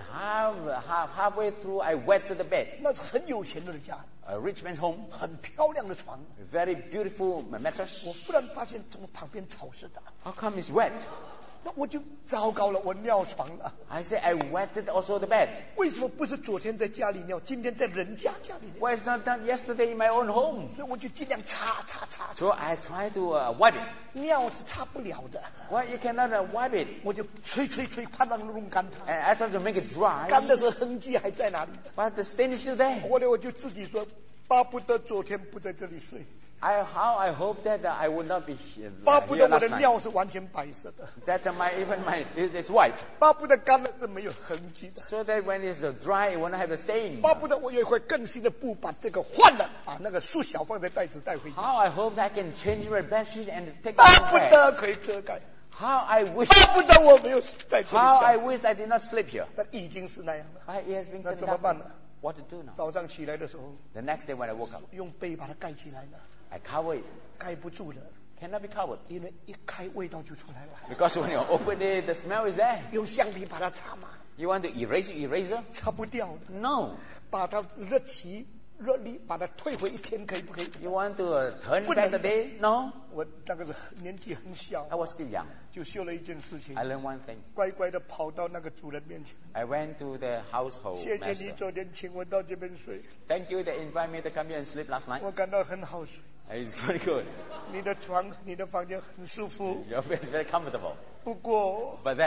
halfway through, I went to the bed.
那是很有钱人的家，
A rich man's home,
很漂亮的床。
very beautiful
我
mattress.
忽然发现怎么旁边潮湿的，
How come it's wet?
那我就糟糕了，我尿床了。
I said, I wetted also the bed.
为什么不是昨天在家里尿，今天在人家家里尿？
Why it's not done yesterday in my own home?
所以我就尽量擦。
So I tried to wipe it.
尿是擦不了的，
Why you cannot wipe it?
我就吹，盼望弄干它。
And I tried to make it dry.
干的时候痕迹还在哪里？
But the stain is still there.
后来我就自己说，巴不得昨天不在这里睡，
How I hope that I would not be here
巴不得
here
我的
last night.
尿是完全白色的，
That even my is white.
巴不得干了是没有痕迹的，
So that when it's dry, it will not have a stain.
巴不得我有一块更新的布把这个换了，把那个缩小放在袋子带回家，
How I hope that I can change my bed sheet and take it
巴不
back.
得可以遮盖，
How I wish
巴不得我没有在这里
How I
下，
wish I did not sleep here.
但已经是那样了。
It has been
那怎么办
conducted.
呢？
What to do now?
早上起来的时候，
The next day when I woke up,
用被把它盖起来了，
I cover it.
盖不住的，
Cannot be covered.
因为一开味道就出来了。
Because when you open it, the smell is there.
用橡皮把它擦嘛，
You want to erase eraser?
擦不掉的。
No.
把它热力把它退回1天，可以不可以？
You want to turn
不能
back the day? No.
我那个是年纪很小
I，was still young.
就修了一件事情，
I learned one thing.
乖乖的跑到那个主人面前。
I went to the household
谢谢你
master.
昨天请我到这边睡，
Thank you that invited me to come here and sleep last night.
我感到很好睡。
It's very good.
你的床、你的房间很舒服。
Your bed is very comfortable.
不过，
But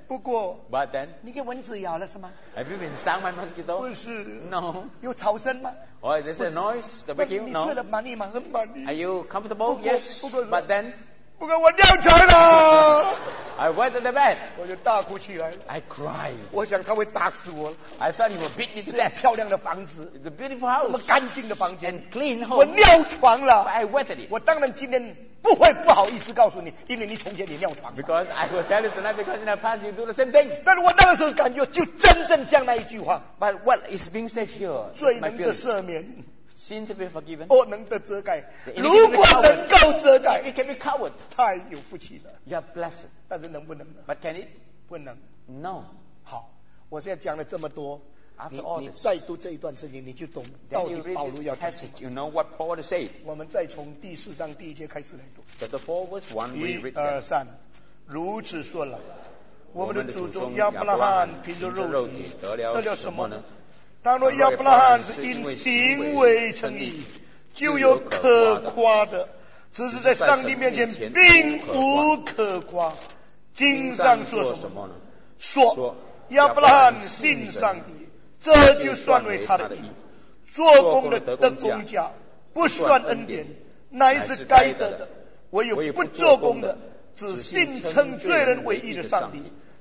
then,
你给蚊子咬了是吗？
have you been stung by mosquito?
不是。
No.
有吵声吗？
Or there's a noise to
那
wake you?
你睡
No.
得满意吗？很满意。
Are you comfortable?
不过-
Yes.
不过-
But then,
不过我尿床了，
I went to the bed.
我就大哭起来了。
I cried.
我想他会打死我了。
I thought he would beat me to
这么
death.
漂亮的房子，
It's a beautiful
这么
house
干净的房间
and，clean
我
home.
尿床
But
了。
I wetted it.
我当然今天不会不好意思告诉你，因为你从前你尿床。
Because I will tell you tonight because in the past you do the same thing.
但是我那个时候感觉就真正像那一句话：
But what is being said here?
罪
My
能得
feeling.
赦免，
Sin to be forgiven.
恶能得遮盖。
The
如
iniquity
果
can be
能够遮
It
盖，
can be covered.
太有福气了。
You are blessed.
但是能不能呢？
But can it?
不能。
No.
好，我现在讲了这么多，
After all
你
this,
再读这一段圣经，你就懂到
Then
底
you
保
read
罗
this
要讲什
passage.
么。
You know what Paul said.
我们再从第4章第1节开始来读。
Chapter 4 verse 1 we
1、
read
2、
that.
3，如此说来，我们的祖宗亚伯拉罕凭着肉体得了什么呢？倘若亚伯拉罕是因行为称义，就有可夸的，只是在上帝面前并无可夸。经上说什么呢？说亚伯拉罕信上帝，这就算为他的义。做工的得工价，不算恩典，乃是该得的。唯有不做工的，只信称罪人为义的上帝，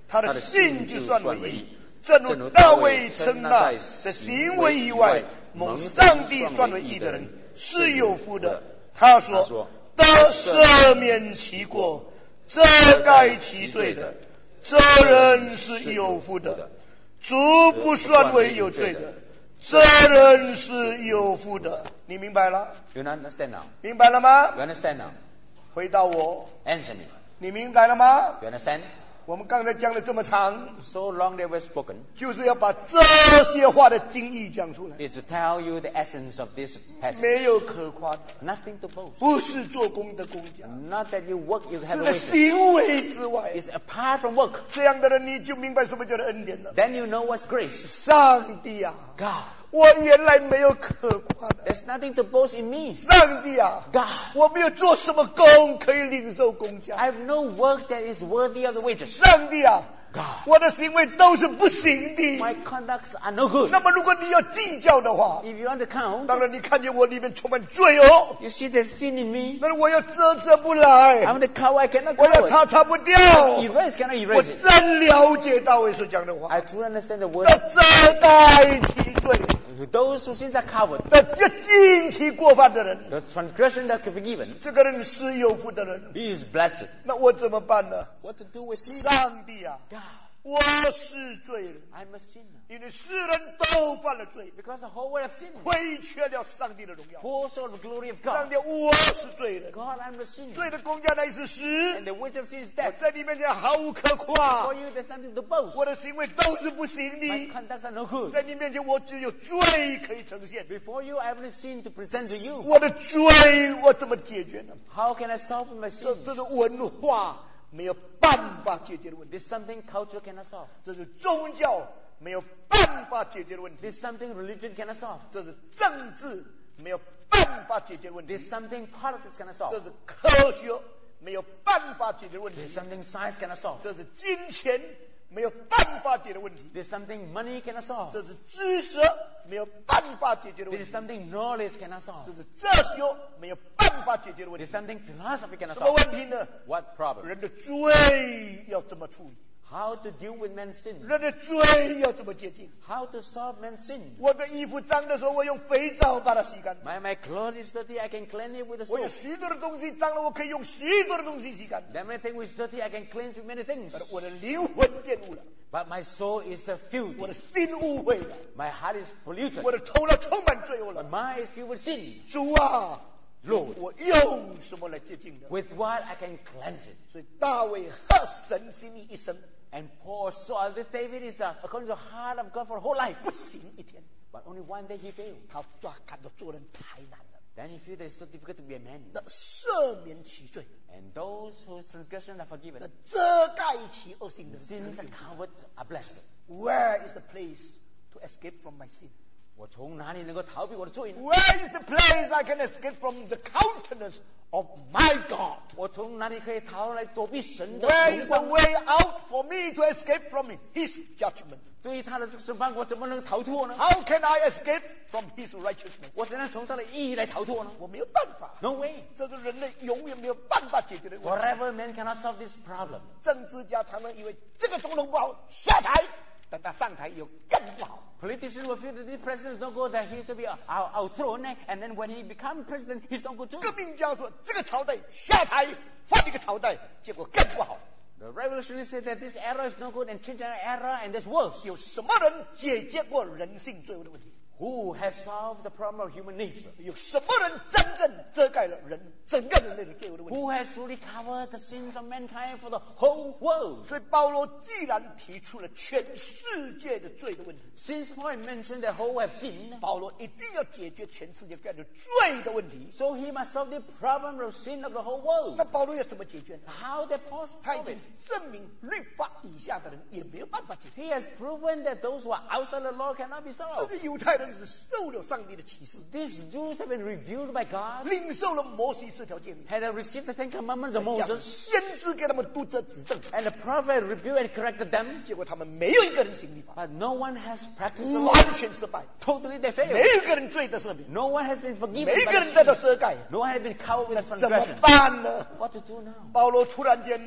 他的信就算为义。正如大卫称那在行为以外蒙上帝算为义的人是有福的。他说：得赦免其过，遮盖其罪的，这人是有福的。主不算为有罪的，这人是有福的。你明白了？
You understand now?
明白了吗？
You understand now?
回答我，
Answer me.
你明白了吗？
You understand?
我们刚才讲了这么长，
So long they were spoken
就是要把这些话的精义讲出来，
is to tell you the essence of this passage.
没有可夸的，
Nothing to boast.
不是做工的工价，
Not that you work, you have
是
a
在
wages.
行为之外。
It's apart from work.
这样的人，你就明白什么叫做恩典了。
Then you know what's grace.
上帝啊，
God.
我原来没有可夸的。
There's nothing to boast in me.
上帝啊，
God.
我没有做什么工可以领受工价。
I have no work that is worthy of the wages.
上帝啊，
God.
我的行为都是不行的。
My conducts are no good.
那么如果你要计较的话，
If you want to count,
当然你看见我里面充满罪恶，
you see there's sin in me.
那我要遮不来，
I want to cover, I cannot
我要
cover.
擦不掉。
Erase, cannot
我
erase it.
真了解大卫所讲的话，
I truly understand the word.
要遮盖其罪，
Those whose sins are covered,
要接近其过犯的人，
the transgression that can be forgiven,
这个人是有福的人。
he is blessed.
那我怎么办呢？
What to do with me?
上帝啊，
God,
我是罪人，
I'm a sinner.
因为世人都犯了罪，
Because the whole world has sinned.
亏缺了上帝的荣耀。
Falls short of the glory of
上
God.
帝，我是罪人，
God, I'm a sinner.
罪的工价乃是死，
And the wage of sin is
我
death.
在你面前毫无可
For
夸，
you, there's nothing to boast.
我的行为都是不行
My
的，
conducts are no good.
在你面前我只有罪可以呈现。
Before you, I have no sin to present to you.
我的罪我怎么解决呢？
How can I solve my
这
sin?
这是文化没有办法解决的问题，
There's something culture cannot solve.
这是宗教没有办法解决的问题，
There's something religion cannot solve.
这是政治没有办法解决的问题，
There's something politics cannot
这
solve.
是科学没有办法解决的问题
There's，something science cannot solve.
这是金钱没有办法解决的问题，
There's something money cannot solve.
这是知识没有办法解决的问
There's
题，
something knowledge cannot
这
solve.
是哲学没有办法解决的问
There's
题。
something philosophy cannot
什么
solve.
问题呢？
What problem?
人的罪要怎么处理？
How to deal with man's sin?
人的罪要怎么洁净？
How to solve man's sin?
我的衣服脏的时候，我用肥皂把它洗干净。
My clothes is dirty, I can clean it with a
我有
soap.
许多的东西脏了，我可以用许多的东西洗干净。
Everything is dirty, I can cleanse with many things.
但是我的灵魂玷污了，
But my soul is
我
filthy.
的心污秽了，
My heart is polluted.
我的头脑充满罪恶
My
了。
mind is filled with sin.
主啊，
Lord,
我用什么来洁净呢？
with what I can cleanse it.
所以大卫合神心意一生，
And Paul saw this David is according to the heart of God for whole life.
不行一天，
But only one day he failed.
他感到做人太难了。
Then he feel that it's so difficult to be a man.
那赦免其罪，
And those whose transgressions are forgiven,
那遮盖其恶行的
sins are covered, are blessed.
Where is the place to escape from my sin?
我从哪里能够逃避我的罪呢？
Where is the place I can escape from the countenance of my God?
我从哪里可以逃来躲避神的
Where is
荣
the
光？
way out for me to escape from His judgment?
对于他的这个审判，我怎么能逃脱呢？
How can I escape from His righteousness?
我怎样从他的意义来逃脱呢
我没有办法，
？No way.
这是人类永远没有办法解决的问题。
Forever man cannot solve this problem.
政治家常常以为这个总统不好下台，等他上台有更不好。
Politicians will feel that this president is not good, that he is to be outthrown, and then when he becomes president, he's not good too.
革命家说这个朝代下台，换一个朝代，结果更不好。
The revolutionists say that this era is not good and change our era and that's worse.
有什么人解决过人性罪恶的问题？
Who has solved the problem of human nature?
有什么人真正遮盖了整个人类的罪恶的问题？
Who has truly covered the sins of mankind for the whole world?
所以保罗既然提出了全世界的罪的问题，
Since Paul mentioned the whole have sinned,
保罗一定要解决全世界各样的罪的问题。
so he must solve the problem of sin of the whole world.
那保罗要怎么解决呢？
How did Paul
他已
solve
经
it?
证明律法以下的人也没有办法解决。
He has proven that those who are outside the law cannot be
这
solved.
是犹太人是受了上帝的启示，
These Jews have been revealed by God,
领受了摩西十条诫命，
had received the Ten Commandments of
讲
Moses,
先知给他们督责指正，
and the prophet rebuked and corrected them,
结果他们没有一个人行律法，
but no one has practiced the law.
完全失败，
Totally they
没
failed.
有一个人罪得赦免，
No one has been forgiven
没一
by
个
the
人得到
sins.
遮盖，
No one has been covered with
怎么
transgression.
办呢？
What to do now?
保罗突然间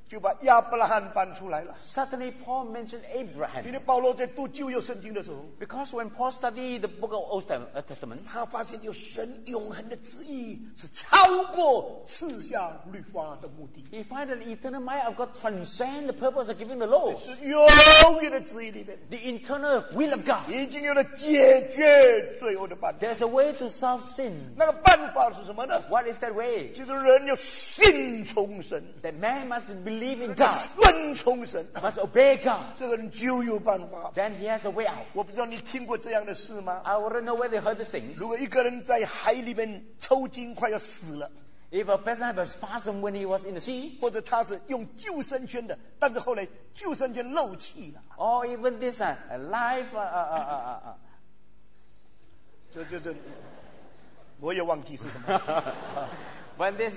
就把亚伯拉罕搬出来了。
Suddenly Paul mentioned
因
Abraham.
为保罗在读旧约圣经的时候，
Because when Paul studied the book of Old Testament,
他发现有神永恒的旨意是超过赐下律法的目的，
he finds that the eternal mind of God transcends the purpose of giving the laws.
是永远的旨意里面
The internal will of God.
已经有了解决罪恶的办法。
There's a way to solve sin.
那个办法是什么呢？
What is that way?
就是人要信从神，
That man must believe in
要
God,
顺从神，
must obey God.
这个人就有办法。
Then he has a way out.
我不知道你听过这样的事吗？
I wouldn't know whether they heard these things.
如果一个人在海里面抽筋快要死了，
If a person had a spasm when he was in the sea,
或者他是用救生圈的，但是后来救生圈漏气了，
or even this life,
这，我也忘记是什么。
when this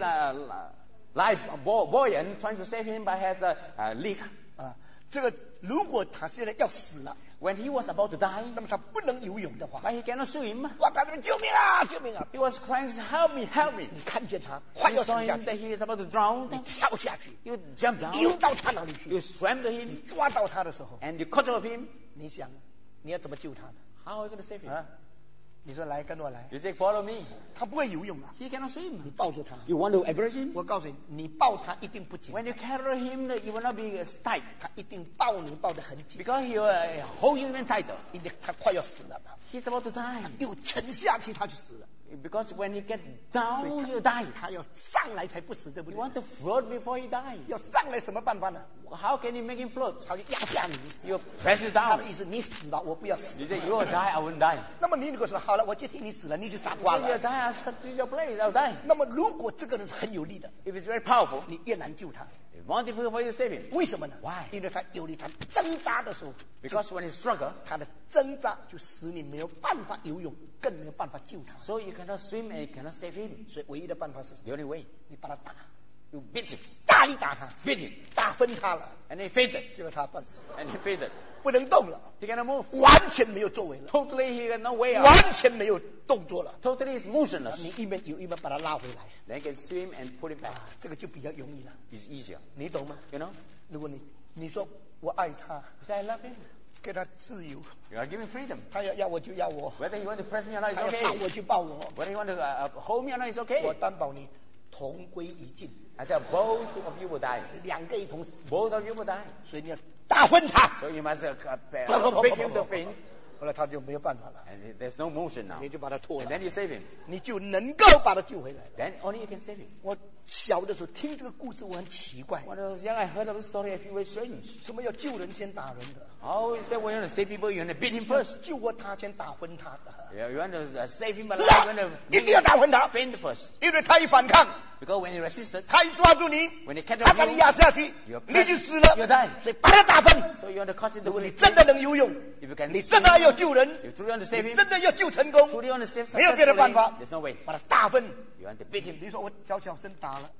life buoyant trying to save him but has a leak,
啊，这个如果他现在要死了，
when he was about to die,
那么他不能游泳的话，
but he cannot swim,
哇，他这边救命啊，救命啊！
he was crying, help me, help me.
你看见他快
You
要
saw
死下
him
去，
that he is about to drown,
你跳下去，
you jump down,
游到他那里去，
you swam to him,
抓到他的时候，
and you caught up him.
你想你要怎么救他呢？
How are you going to save him?
啊，你说来跟我来，
You say, follow me.
他不会游泳啊，
He cannot
你
swim.
抱住他，
You want to embrace him?
我告诉你，你抱他一定不紧，
When you carry him, you will not be tight,
他一定抱你抱得很紧，
because he will hold you even tighter.
因为他快要死了嘛，
He's about to die.
又沉下去他就死了，
Because when he gets down, he'll die.
他要上来才不死，对不
You
对？
want to float before he dies.
要上来什么办法呢？
How can you make him float?
他就压下你，
You press it
他
down.
的意思你死了，我不要死
You。say, you will die, I won't die.
那么你如果说好了，我接替你死了，你就傻
You
瓜
say, you'll
了。
die, I'll substitute your place, I'll die.
那么如果这个人是很有力的，
If it's very powerful,
你越难救他，
it's more difficult for you to save him.
为什么呢
Why？
因为他有力，他挣扎的时候，
Because when he struggle,
他的挣扎就使你没有办法游泳，更没有办法救他。
so you cannot swim and you cannot save him.
所以唯一的办法是什么？
The only way,
你把他打，
you beat him,
大力打他，
beat him,
打昏他了，
and he fainted,
结果他半死，
and he fainted.
不能动了，
He cannot move.
完全没有作为了，
Totally, he got no way out.
完全没有动作了。
Totally is motionless.
你一边游一边把他拉回来，
Then you can swim and pull him back.
啊，这个就比较容易了，
It's easier.
你懂吗？
You know?
如果你说我爱他，
You say, I love him.
给他自由，
You are giving freedom.
他要我就要我，
Whether you want to press me or not,
他
it's
要抱
okay.
我就抱我，
Whether you want to hold me or not, it's
我
okay.
担保你同归于尽，
I tell both of you will die.
两个一同死，
Both of you will die.
所以你要打昏他。
So you must make him to faint.
后来他就没有办法了，
And there's no motion now.
你就把他拖
And
了
then，you save him.
你就能够把他救回来。
Then only you can save him.
我小的时候听这个故事，我很奇怪，
When I was young, I heard of this story. I feel very strange.
什么要救人先打人的？
How is that when you want to save people, you want to beat him first?
救活他先打昏他的，
You want to save him
是
alive,
啊
you want to
一定要打昏他，
faint first.
因为他一反抗，
Because when he resisted,
他一抓住你，
when he catch
他
up
把
you,
你压下去
you，
你就死
you
了。
die.
所以把他打昏。
So you want to cause him
如
to
果你
be
真的能游泳，
If you can
你真的要救人，
you truly want to save
你
him,
真的要救成功，
truly want to save
没有别的办
successfully,
法，
there's no way.
把他打昏。
You want to beat him
你说我小声打了，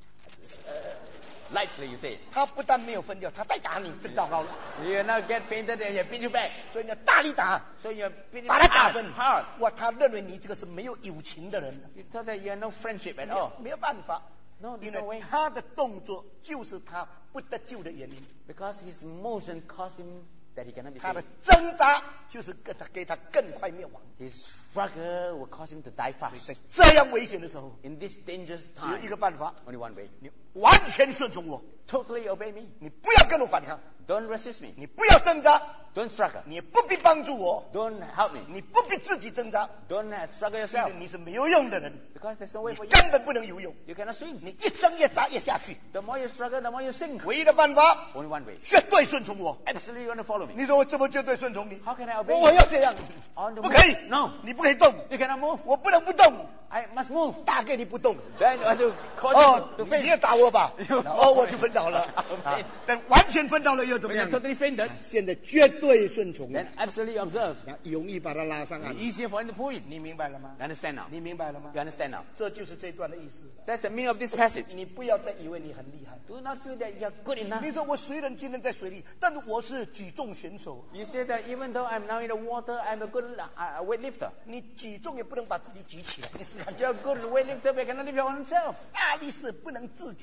lightly, you say.
他不但没有分掉，他再打你，真糟糕了。
You now get fainted and he beat you back.
所以你要大力打，
So you beat him
把他打
hard,
昏。
hard.
哇，他认为你这个是没有友情的人，
You thought that you had no friendship at
没有
all.
没有办法，
No, there's
因
no
为
way.
他的动作就是他不得救的原因，
Because his motion caused him that he cannot be
他的
saved.
挣扎就是给他更快灭亡。
His struggle will cause him to die
在
fast.
这样危险的时候，
In this dangerous
只有一
time,
个办法，
only one way.
你完全顺从我，
Totally obey me.
你不要跟我反抗，
Don't resist me.
你不要挣扎，
Don't struggle.
你也不必帮助我，
Don't help me.
你不必自己挣扎，
Don't struggle
因为
yourself.
你是没有用的人，
Because there's no way
你
for you.
根本不能游泳，
You cannot swim.
你一生越扎越下去。
The more you struggle, the more you sink.
唯一的办法，
Only one way.
绝对顺从我。
Absolutely, you want to follow me.
你说我怎么绝对顺从你？
How can I obey
我
you?
要这样，
On the
不可以
move. No.
你不可以动，
You cannot move.
我不能不动，
I must move.
打给你不动。
Then you want to cause
哦
him to，
你也
faint.
打我吧，
就
然后我就昏倒了。啊但完全昏倒了又怎么
When
样
you're？totally fainted,
现在绝对顺从，
then absolutely observe.
然后容易把他拉上岸。
Easier for him to pull in.
你明白了吗？
You understand now?
你明白了吗
You？understand now?
这就是这段的意思。
That's the meaning of this passage.
你不要再以为你很厉害。
Do not feel that you're good enough.
你说我虽然今天在水里，但是我是举重选手。
You say that even though I'm now in the water, I'm a good weightlifter.
你举重也不能把自己举起来，你试看。
You're a good weightlifter, but you cannot lift your own self.
大力士不能自举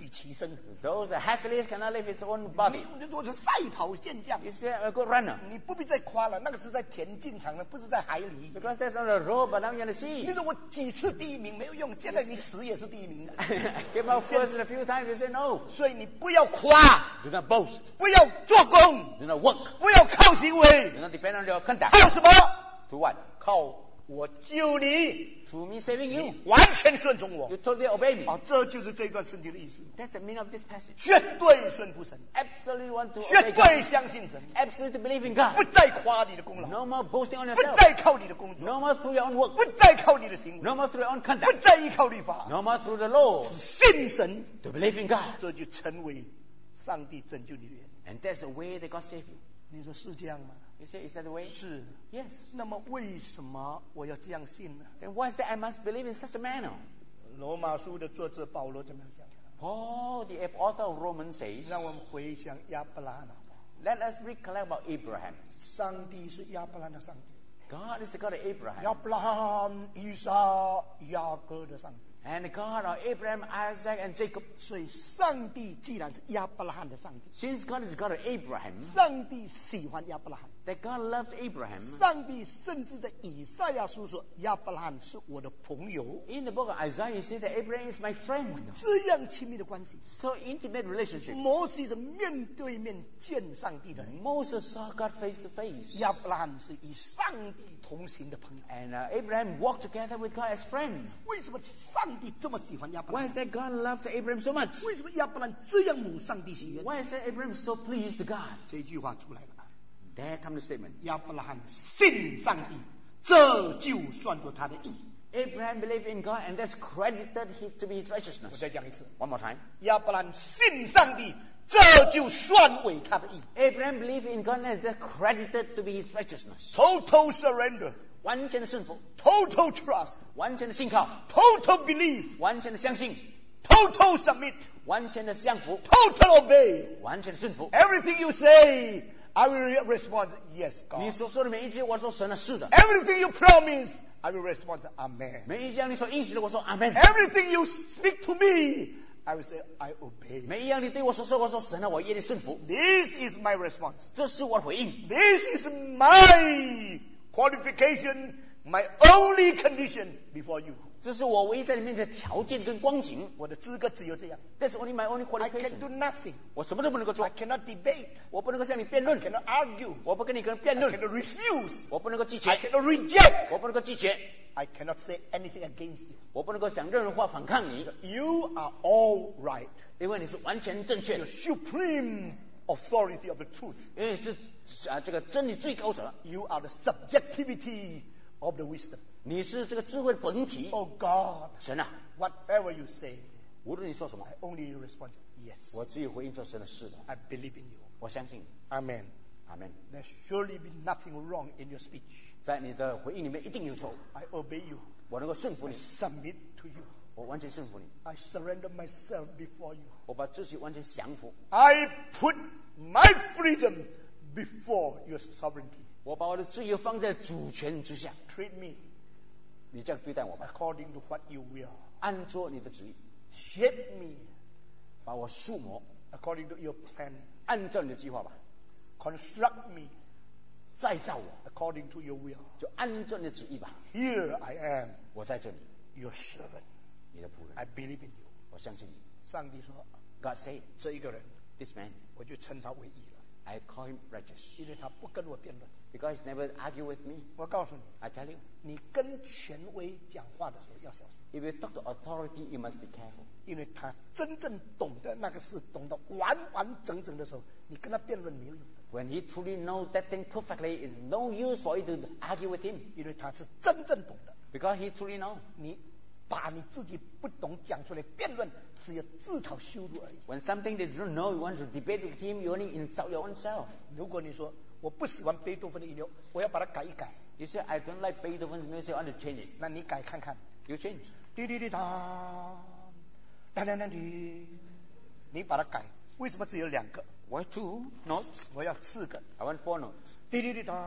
其身。
Those Hercules cannot lift its own body.
你如果是赛跑健将，
You say a good runner.
你不必再夸了，那个是在田径场的，不是在海里。
Because that's not a road, but now you're in the
你
sea.
说我几次第一名没有用，现在你死也是第一名的。
Came out first a few times, you say no.
所以你不要夸，
Do not boast.
不要做工，
Do not work.
不要靠行为，
Do not depend on your conduct.
靠什么？
To what?
靠我救你，
To me saving you.
完全顺从我
You。totally obey me.
啊，这就是这段圣经的意思，
That's the meaning of this passage.
绝对顺服神，
Absolutely want to
绝
obey
对
God.
相信神，
Absolutely to believe in
不
God.
再夸你的功劳，
No more boasting on
不
yourself.
再靠你的工作，
No more through your own work.
不再靠你的行为，
No more through your own
不
conduct.
再依靠律法，
No more through the law.
信神，
To believe in God.
这就成为上帝拯救你的原因。
And that's the way that God saved you.
你说是这样吗？
You say, is that the way?
是。
Yes.
那么为什么我要这样信呢？
Then why is that I must believe in such a manner?
罗马书的作者保罗怎么样讲？
Paul, the author of Romans says,
让我们回想亚伯拉罕好不好？
let us recollect about Abraham.
上帝是亚伯拉罕的上帝，
God is the God of
亚
Abraham.
伯拉罕、以撒、雅各的上帝。
And the God of Abraham, Isaac, and Jacob.
所以，上帝既然是亚伯拉罕的上帝，
Since God is the God of Abraham,
上帝喜欢亚伯拉罕，
that God loves Abraham.
上帝甚至在以赛亚书说亚伯拉罕是我的朋友，
In the book of Isaiah, he says that Abraham is my friend.
这样亲密的关系。
So intimate relationship.
摩西是面对面见上帝的人，
Moses saw God face to face.
亚伯拉罕是与上帝同行的朋友。
And Abraham walked together with God as friends.
为什么上帝这么喜欢亚伯拉
Why
罕？
is that God loved Abraham so much?
为什么亚伯拉罕这样蒙上帝喜悦？
Why is that Abraham so pleased to God?
这句话出来了，
There comes the statement.
亚伯拉罕信上帝，这就算作他的义。
Abraham believed in God and that's credited to be his
我
righteousness.
再讲一次，
One more time.
亚伯拉罕信上帝，这就算为他的义。
Abraham believed in God and that's credited to be his righteousness.
Total surrender,
完全的顺服，
total trust,
完全的信靠，
total belief,
完全的相信，
total submit,
完全的降服，
total obey.
完全的顺服。
Everything you say, I will respond, yes,
你
God.
所说的每一句，我说神的是的；
Everything you promise, I will respond, Amen.
每一样你所应许的，我说阿门；
Everything you speak to me, I will say, I obey.
每一样你对我所说，我说神啊，我愿意顺服。
This is my response.
这是我的回应，
This is my qualification, my only condition before you.
这是我唯一在你面前的条件跟光景。
我的资格只有这样。
That's only my only
I can do
qualification。
nothing.
我什么都不能够
I
做，
cannot debate.
我不能够向你辩论
I，cannot argue.
我不跟你跟人辩
I
论，
cannot refuse.
我不能够拒
I
绝，
cannot reject.
我不能够拒绝，
I cannot say anything against you.
我不能够讲任何话反抗你，
You are all right.
因为你是完全正确
The
的，
supreme authority of the truth.
因为是这个真理最高者，
You are the subjectivity of the wisdom.
你是这个智慧的本体。
Oh God,
神啊，
whatever you say,
无论你说什么
I，only respond yes.
我只有回应说神的是的，
I believe in you.
我相信。
Amen.
阿门。
There surely be nothing wrong in your speech.
在你的回应里面一定有错误，
I obey you.
我能够顺服
I
你，
submit to you.
我完全顺服你，
I surrender myself before you.
我把自己完全降服，
I put my freedom before your sovereignty.
我把我的自由放在主权之下。
Treat me
你这样对待我吧，
according to what you will.
按照你的旨意，
Shape me
把我塑模，
according to your plan.
按照你的计划吧，
Construct me
再造我，
according to your will.
就按照你的旨意吧。
Here I am,
我在这里，
your servant.
你的仆人，
I believe in you.
我相信你。
上帝说，
God said,
这一个人，
this man,
我就称他为义了，
I call him righteous,
因为他不跟我辩论。
because he never argue with me.
我告诉你，
I tell you,
你跟权威讲话的时候要小心，
if you talk to authority, you must be careful.
因为他真正懂得那个事，懂得完完整整的时候，你跟他辩论没有用的，
When he truly knows that thing perfectly, it's no use for you to argue with him,
因为他是真正懂的。
because he truly knows.
你把你自己不懂讲出来辩论，只有自讨羞辱而已。
When something that you don't know, you want to debate with him, you only insult your own self.
如果你说我不喜欢贝多芬的音乐，我要把它改一改，
You say, I don't like Beethoven's music, I want to change it.
那你改看看，
You change.
滴滴滴答，哒哒哒滴，你把它改，为什么只有2个？
Why 2 notes?
我要4个，
I want 4 notes.
滴滴滴答，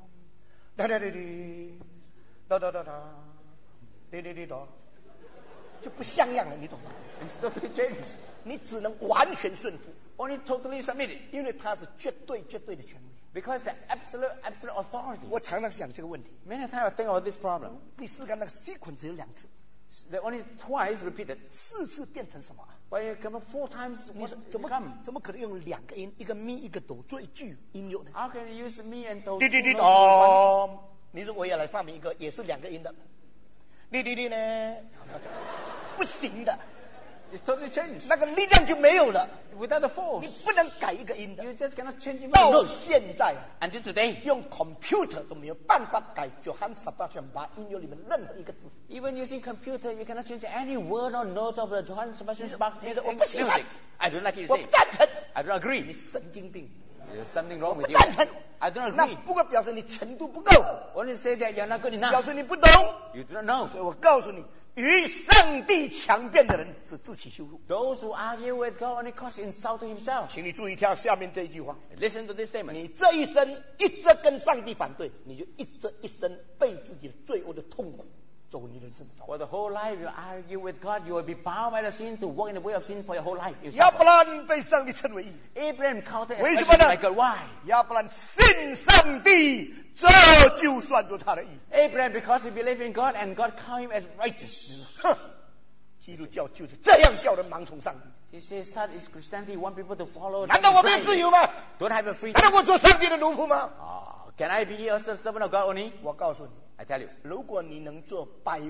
哒哒滴滴，哒哒哒哒，滴滴滴答， 就不像样了，你懂吗？
It's totally changed.
你只能完全顺服，
Only totally submitted.
因为他是绝对的权威。
Because the absolute authority.
我常常想这个问题，
Many times I think about this problem.
你试试看，那个 sequence 只有2次，
They only twice repeated.
4次变成什么啊？
But you come up 4 times,
你
what
说
come?
怎么可能用2个音，一个咪一个哆做一句音有呢？
How can you use me and do?
滴滴滴咚，你说我也来发明一个，也是2个音的，滴滴滴呢，不行的，
It's totally changed.
那个力量就没有了，
Without the
你
force,
不能改一个音的。
you just cannot change even a
到
note.
现在啊，
Until today,
用 computer 都没有办法改Johann Sebastian Bach 音乐里面任何一个字。
even using computer, you cannot change any word or note of the Johann Sebastian Bach
你说我不喜欢，
music. I don't like it.
我
You
不
say.
赞成，
I don't
你
agree.
神经病，
There's something wrong
不
with you.
赞成。
I don't
那
agree.
不过表示你程度不够，
Only say that you're not good
表
enough.
示你不懂。
You do not know.
所以我告诉你，与上帝强辩的人是自取羞辱。
Those who argue with God only cause insult to himself.
请你注意听下面这一句话：
Listen to this statement.
你这一生一直跟上帝反对，你就一生被自己的罪恶的痛苦走你人生的道路。
For the whole life you argue with God, you will be bound by the sin to walk in the way of sin for your whole life. You
亚伯
suffer.
拉罕被上帝称为义，
Abraham counted as
为什么呢？
righteous by God. Why?
亚伯兰信上帝，这就算作他的义。
Abraham, because he believed in God and God counted him as righteous.
哼，基督教就是这样叫人盲从上帝。
He says that is Christianity. Want people to follow.
难道我没有自由吗？
Don't have a freedom.
难道我做上帝的奴仆吗？
Can I be a servant of God only?
我告诉你，
I tell you,
如果你能做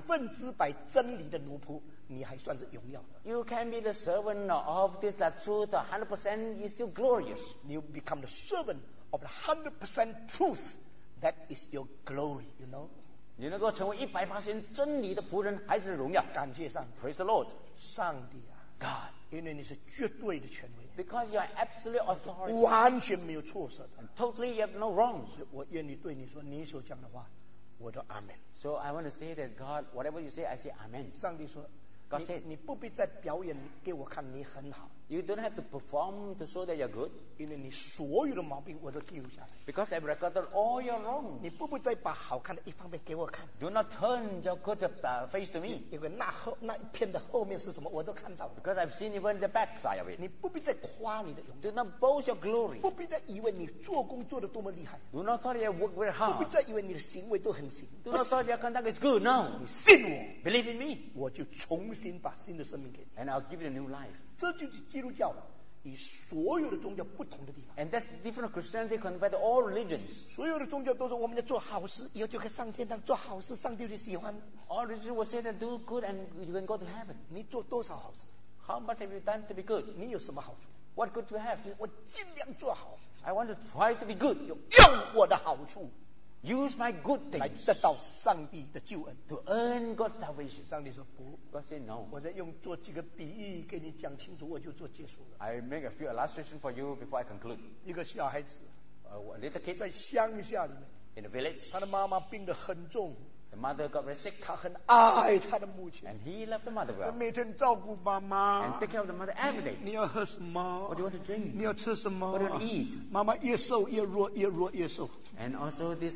100%真理的奴仆，你还算是荣耀的。
you can be the servant of this that truth. 100% is still glorious.
You become the servant of the 100% truth. That is your glory, you know.
你能够成为100%真理的仆人，还是荣耀。
感谢上帝，
Praise the Lord,
上帝啊，
God,
因为你是绝对的权威，
because you are absolute authority.
完全没有错失的。
Totally, you have no wrongs.
所以我愿意对你说，你所讲的话，我都阿门。
So I want to say that God, whatever you say, I say Amen.
上帝说，
God said,
你不必再表演给我看，你很好，
you don't have to perform to show that you're good,
因为你所有的毛病我都记录下来。
because I've recorded all your wrongs.
你不必再把好看的一方面给我看，
Do not turn your good face to me,
因为那一篇的后面是什么，我都看到了。
because I've seen even the backside of it.
你不必再夸你的勇敢，
Do not boast your glory.
不必再以为你做工做得多么厉害，
Do not thought you work very
不必
hard.
再以为你的行为都很行。
Do not thought your conduct is good. No.
你信我，
Believe in me,
我就重新把新的生命给你。
and I'll give you a new life.
这就是基督教与所有的宗教不同的地方。
And that's the difference of Christianity compared to all religions.
所有的宗教都是我们要做好事，以后就可以上天堂。做好事，上帝就喜欢。
All religions will say that do good and you can go to heaven.
你做多少好事？
How much have you done to be good?
你有什么好处？
What good do you have?
我尽量做好，
I want to try to be good.
用我的好处
Use my good
来
things
得到上帝的救恩。
to earn God's salvation.
上帝说不，
God said no.
我在做几个比喻给你讲清楚，我就做结束了。
I make a few illustrations for you before I conclude.
一个小孩子
A little kid
在乡下里面，
in a village,
他的妈妈病得很重，
the mother got very sick,
他很爱他的母亲，
and he loved the mother
他
well
每天照顾妈
and
妈。
take care of the mother every day.
你要喝什么
What do you want to drink?
你要吃什么
What do you want to eat?
妈妈越瘦越弱，越弱越瘦，
And also this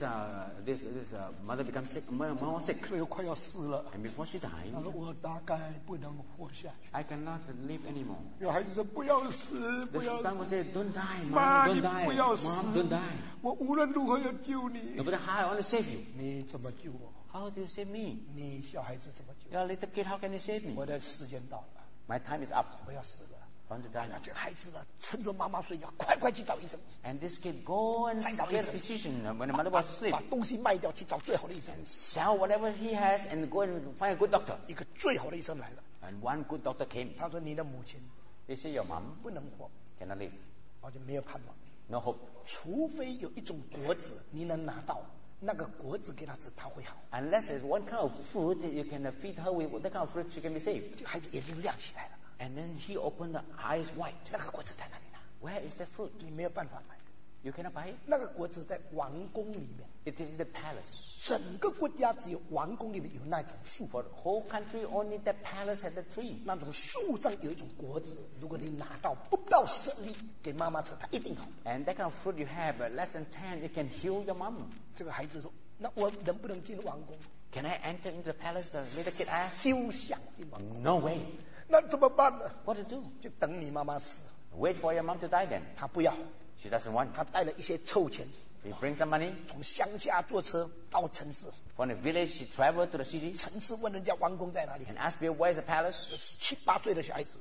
mother becomes sick, more sick.
最后快要死了。
And before she
他
died,
说我大概不能活下去。
I cannot live anymore.
有孩子说不要死，
The
不要
son
死
will say, don't die,
妈
mom,
你
don't die.
不要死
Mom, don't die.
我无论如何要救你
No。matter how I want to save you.
你怎么救我？
How do you save me?
你小孩子怎么救？
You're a little kid, how can you save me?
我的时间到了，
My time is up.
我要死了。
I want to
哎
die
呀
now.，
这个孩子呢，趁着妈妈睡觉，快去找医生，
And this kid go and get a physician when the mother
把
was asleep.
把东西卖掉，去找最好的医生。
Sell whatever he has and go and find a good doctor.
一个最好的医生来了，
And one good doctor came.
他说你的母亲
They say your mom
不能活，
cannot live.
我就没有盼望。
No hope.
除非有一种果子你能拿到，那个果子给他吃，他会好。
Unless there's one kind of fruit that you can feed her with, that kind of fruit she can be saved.
这个孩子眼睛亮起来了，
And then he opened the eyes wide.
那个果子在哪里拿？
Where is that fruit?
你没有办法买。
You cannot buy it.
那个果子在王宫里面，
It is in the palace.
整个国家只有王宫里面有那种树，
For the whole country, only that palace had the tree.
那种树上有一种果子，如果你拿到不到10粒给妈妈吃，她一定好。
And that kind of fruit you have, less than 10, it can heal your mom.
这个孩子说：“那我能不能进王宫？”
Can I enter into the palace? The little kid asked.
休想的嘛！
No way.
那怎么办呢？
What to do?
就等你妈妈死。
Wait for your mom to die then.
他不要，
She doesn't want.
他带了一些臭钱，
He brings some money
从乡下坐车到城市。
from the village. She traveled to the city
城市问人家王宫在哪里？
and asked me, where's the palace?
7、8岁的小孩子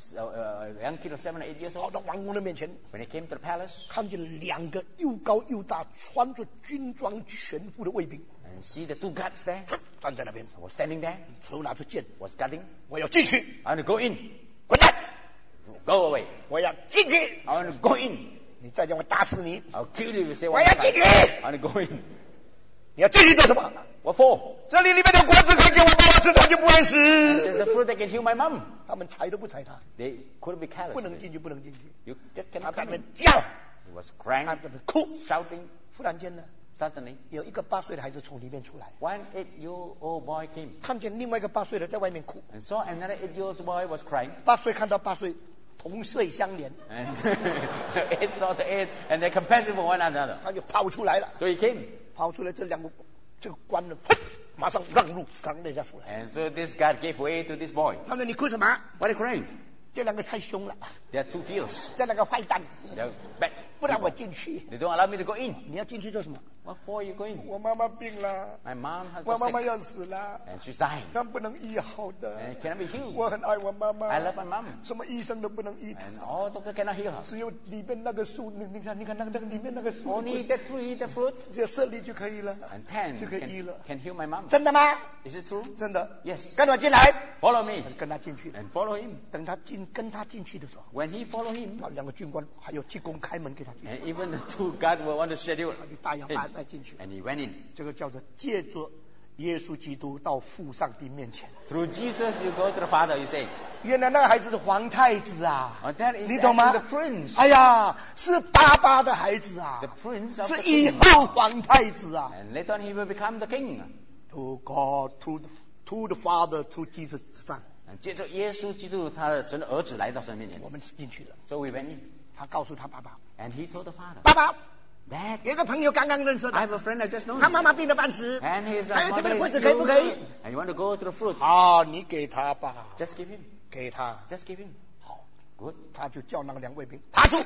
A young kid of 7 or 8 years
跑
old.
到王宫的面前，
When he came to the palace
看见2个又高又大、穿着军装全副的卫兵
and see the 2 guards there,
站在那边，
was standing there,
手拿着剑，
was guarding.
我要进去，
I want to go in.
滚蛋！
Go away.
我要进去，
I want to go in.
你再讲我打死你！
I'll kill you if you say
我
one
要
more
进
time.
去！
I want to go in.
你要进去做什么？
What for?
这里面的果子可以给我妈妈吃，她就不会
There's
死。
a fruit that can heal my mom.
他们睬都不睬他，
They couldn't be careless.
不能进去，不能进去。
You just
他
cannot
在
come
那
in.
边叫，
He was
他
crying,
在那边哭。
shouting.
忽然间呢，
Suddenly,
有一个8岁的孩子从里面出来，
one 8-year-old boy came
看见另外一个8岁的在外面哭。
and saw another 8-year-old boy was crying.
8岁看到8岁，同睡相连，
And the 8 saw the 8 and they're compassionate for one another.
他就跑出来了。
So he came.
跑出来，这2个这个官呢，马上让路，让人家出来。
And so this guy gave way to this boy.
他说：“你哭什么？
Why are you crying?
这2个太凶了，
They are too fierce.
这2个坏蛋，
They're bad.
不让我进去。
They don't allow me to go in.
你要进去做什么？
What for are you going?
我妈妈病了，
My mom has
我
got
妈妈
sick
要死了，
and she's dying.
她不能医好的。
And it cannot be healed.
我很爱我妈妈
I love my mom.
什么医生都不能医她，
And all doctor cannot heal her.
只有里面那个树，你看那个里面那个树，
Only that tree, that fruit,
只要设立就可以了，
and 10
就可以医了。
can heal my mom.
真的吗？
Is it true?
真的。
Yes.
跟我进来，
Follow me
跟他进去。
and follow him.
等他跟他进去的时候，
When he followed him,
那2个军官还有技工开门给他进去，
and even the 2 guards will want to schedule
他就大摇
him,
摆进去。
and he went in.
这个叫做借着耶稣基督到父上帝面前。
Through Jesus, you go to the Father. You say,
原来那个孩子是皇太子啊，
oh, that is
你懂吗
actually the prince.
哎呀，是爸爸的孩子啊
The，prince of
是
the
以
king.
后皇太子啊。
And later on, he will become the king.
To God, to the Father, to Jesus the Son，
借着耶稣基督他的神的儿子来到神面前
我们进去了。
，so we went in,
他告诉他爸爸，
and he told the father,
爸爸，
Dad,
有一个朋友刚刚认识
I
的，
have a friend I just know,
他妈妈病得半死，
and his
还有这
mother
个果
is
子可以不可以？
ill, and you want to go to the fruit,
好，你给他吧，
just give him,
给他。
just give him.
好，
Good.
他就叫那个2卫兵爬住，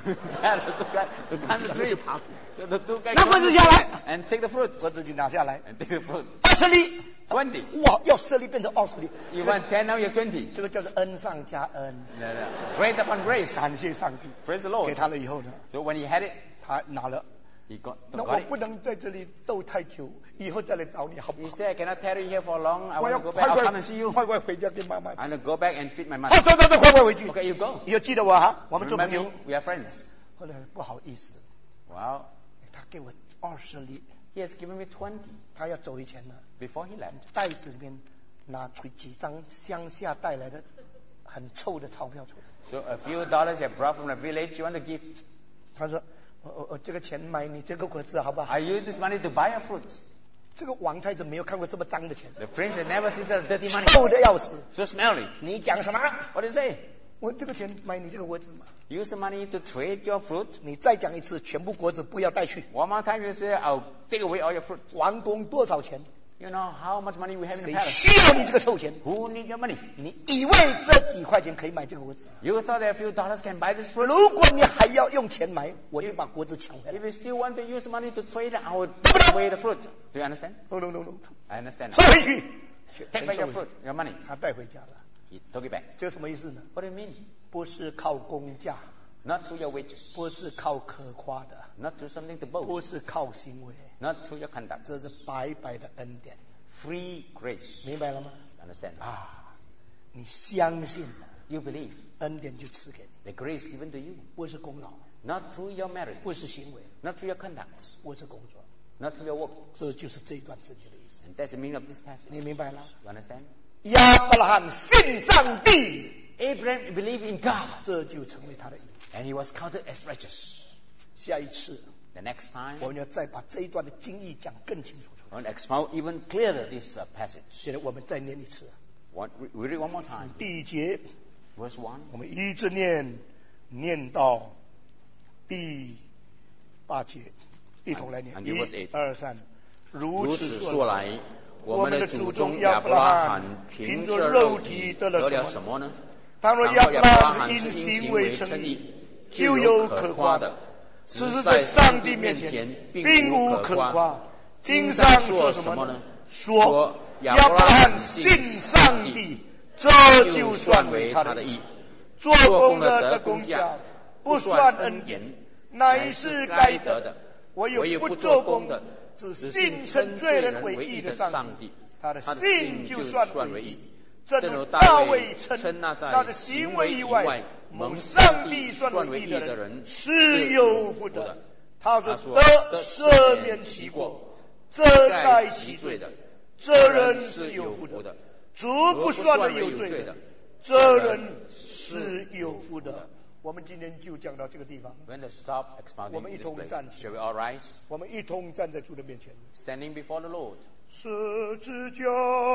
To climb the tree. So the 2 guys
拿棍子下来，
and take the fruit,
果子就拿下来，
and take the fruit.
20粒，
20.
哇，要10粒变成20粒，
You want 10, now you have 20.
这个叫做恩上加恩，
Grace upon grace.
感谢上帝。
Praise the
给
Lord.
他了以后呢，
So when he had it,
他拿了，
he got
那
got
我
it.
不能在这里逗太久，以后再来找你好不
He
好？
said, I cannot tarry here for long. I
我
want
要
to go
快
back. I'll
快
come and see you.
快快回家给妈妈
I
吃。
want to go back and feed my
好，
mother.
走，快快回去。
Okay, you go.
以后记得我哈，我们做朋
Remember
友
me?。We are friends.
后来不好意思，
Well,
他给我20粒，
he has given me 20.
他要走以前呢，
Before he left,
袋子里面拿出几张乡下带来的很臭的钞票出来。
so a few dollars he brought from the village, you want to give?
他说：“我这个钱买你这个果子好不好
I use this money to buy a fruit.？”
这个王太子没有看过这么脏的钱，
The prince had never seen such dirty money.
臭的要死。
So smelly.
你讲什么？
What do you say?
我这个钱买你这个果子嘛？
Use the money to trade your fruit.
你再讲一次，全部果子不要带去。
One more time you say, I'll take away all your fruit.
王宫多少钱？
You know how much money we have in the
谁
palace?
需要你这个臭钱？
Who need your money?
你以为这几块钱可以买这个果子？
You thought that a few dollars can buy this fruit?
如果你还要用钱买，我就把果子抢回来。
If you still want to use money to trade, I will take away the fruit. Do you understand?
No no no no，
I understand.
收回去，
Take back your fruit, your money.
他带回家了。
He took it back.
这什么意思呢？
What do you mean?
不是靠工价，
Not through your wages.
不是靠可夸的，
Not through something to
不
boast.
是靠行为，
Not through your conduct.
这是白白的恩典，
Free grace.
明白了吗？
Understand?
啊，你相信了，
You believe
恩典就赐给你，
the grace given to you.
不是功劳，
Not through your merit.
不是行为，
Not through your conduct.
不是工作，
Not through your work.
这就是这一段圣经的意思。
And that's the meaning of this passage.
你明白了？
You understand?
亚伯拉罕信上帝，
Abraham believed in God.
这就成为他的义。
And he was counted as righteous.
下一次
The next time,
我们要再把这一段的经义讲更清楚出来。
I want to expound even clearer this passage.
现在我们再念一次，
We read one more time.
第一节
Verse 1.
我们一直念，念到第8节，一同来念。
And verse 8.
1、2、3，如
如
此说
此说
来，
来， 我们的祖宗亚伯拉罕凭着肉体得了什么呢？
倘若亚伯拉罕因行为称义，就有可夸的，只是在上帝面前并无可夸。经上说什么呢？说亚伯拉罕信上帝，这就算为他的义。做工的工价不算恩典，乃是该得的。唯有不做工的，只信称罪人为义的上帝，他的信就算为义。正如大卫称那在行为以外蒙上帝算为义的人是有福的。他说得赦免其过，遮盖其罪的，这人是有福的；主不算为有罪的，这人是有福的。我们今天就讲到这个地方。我们一同站起，我们一同站在主的面前。
Standing before the Lord.
十字架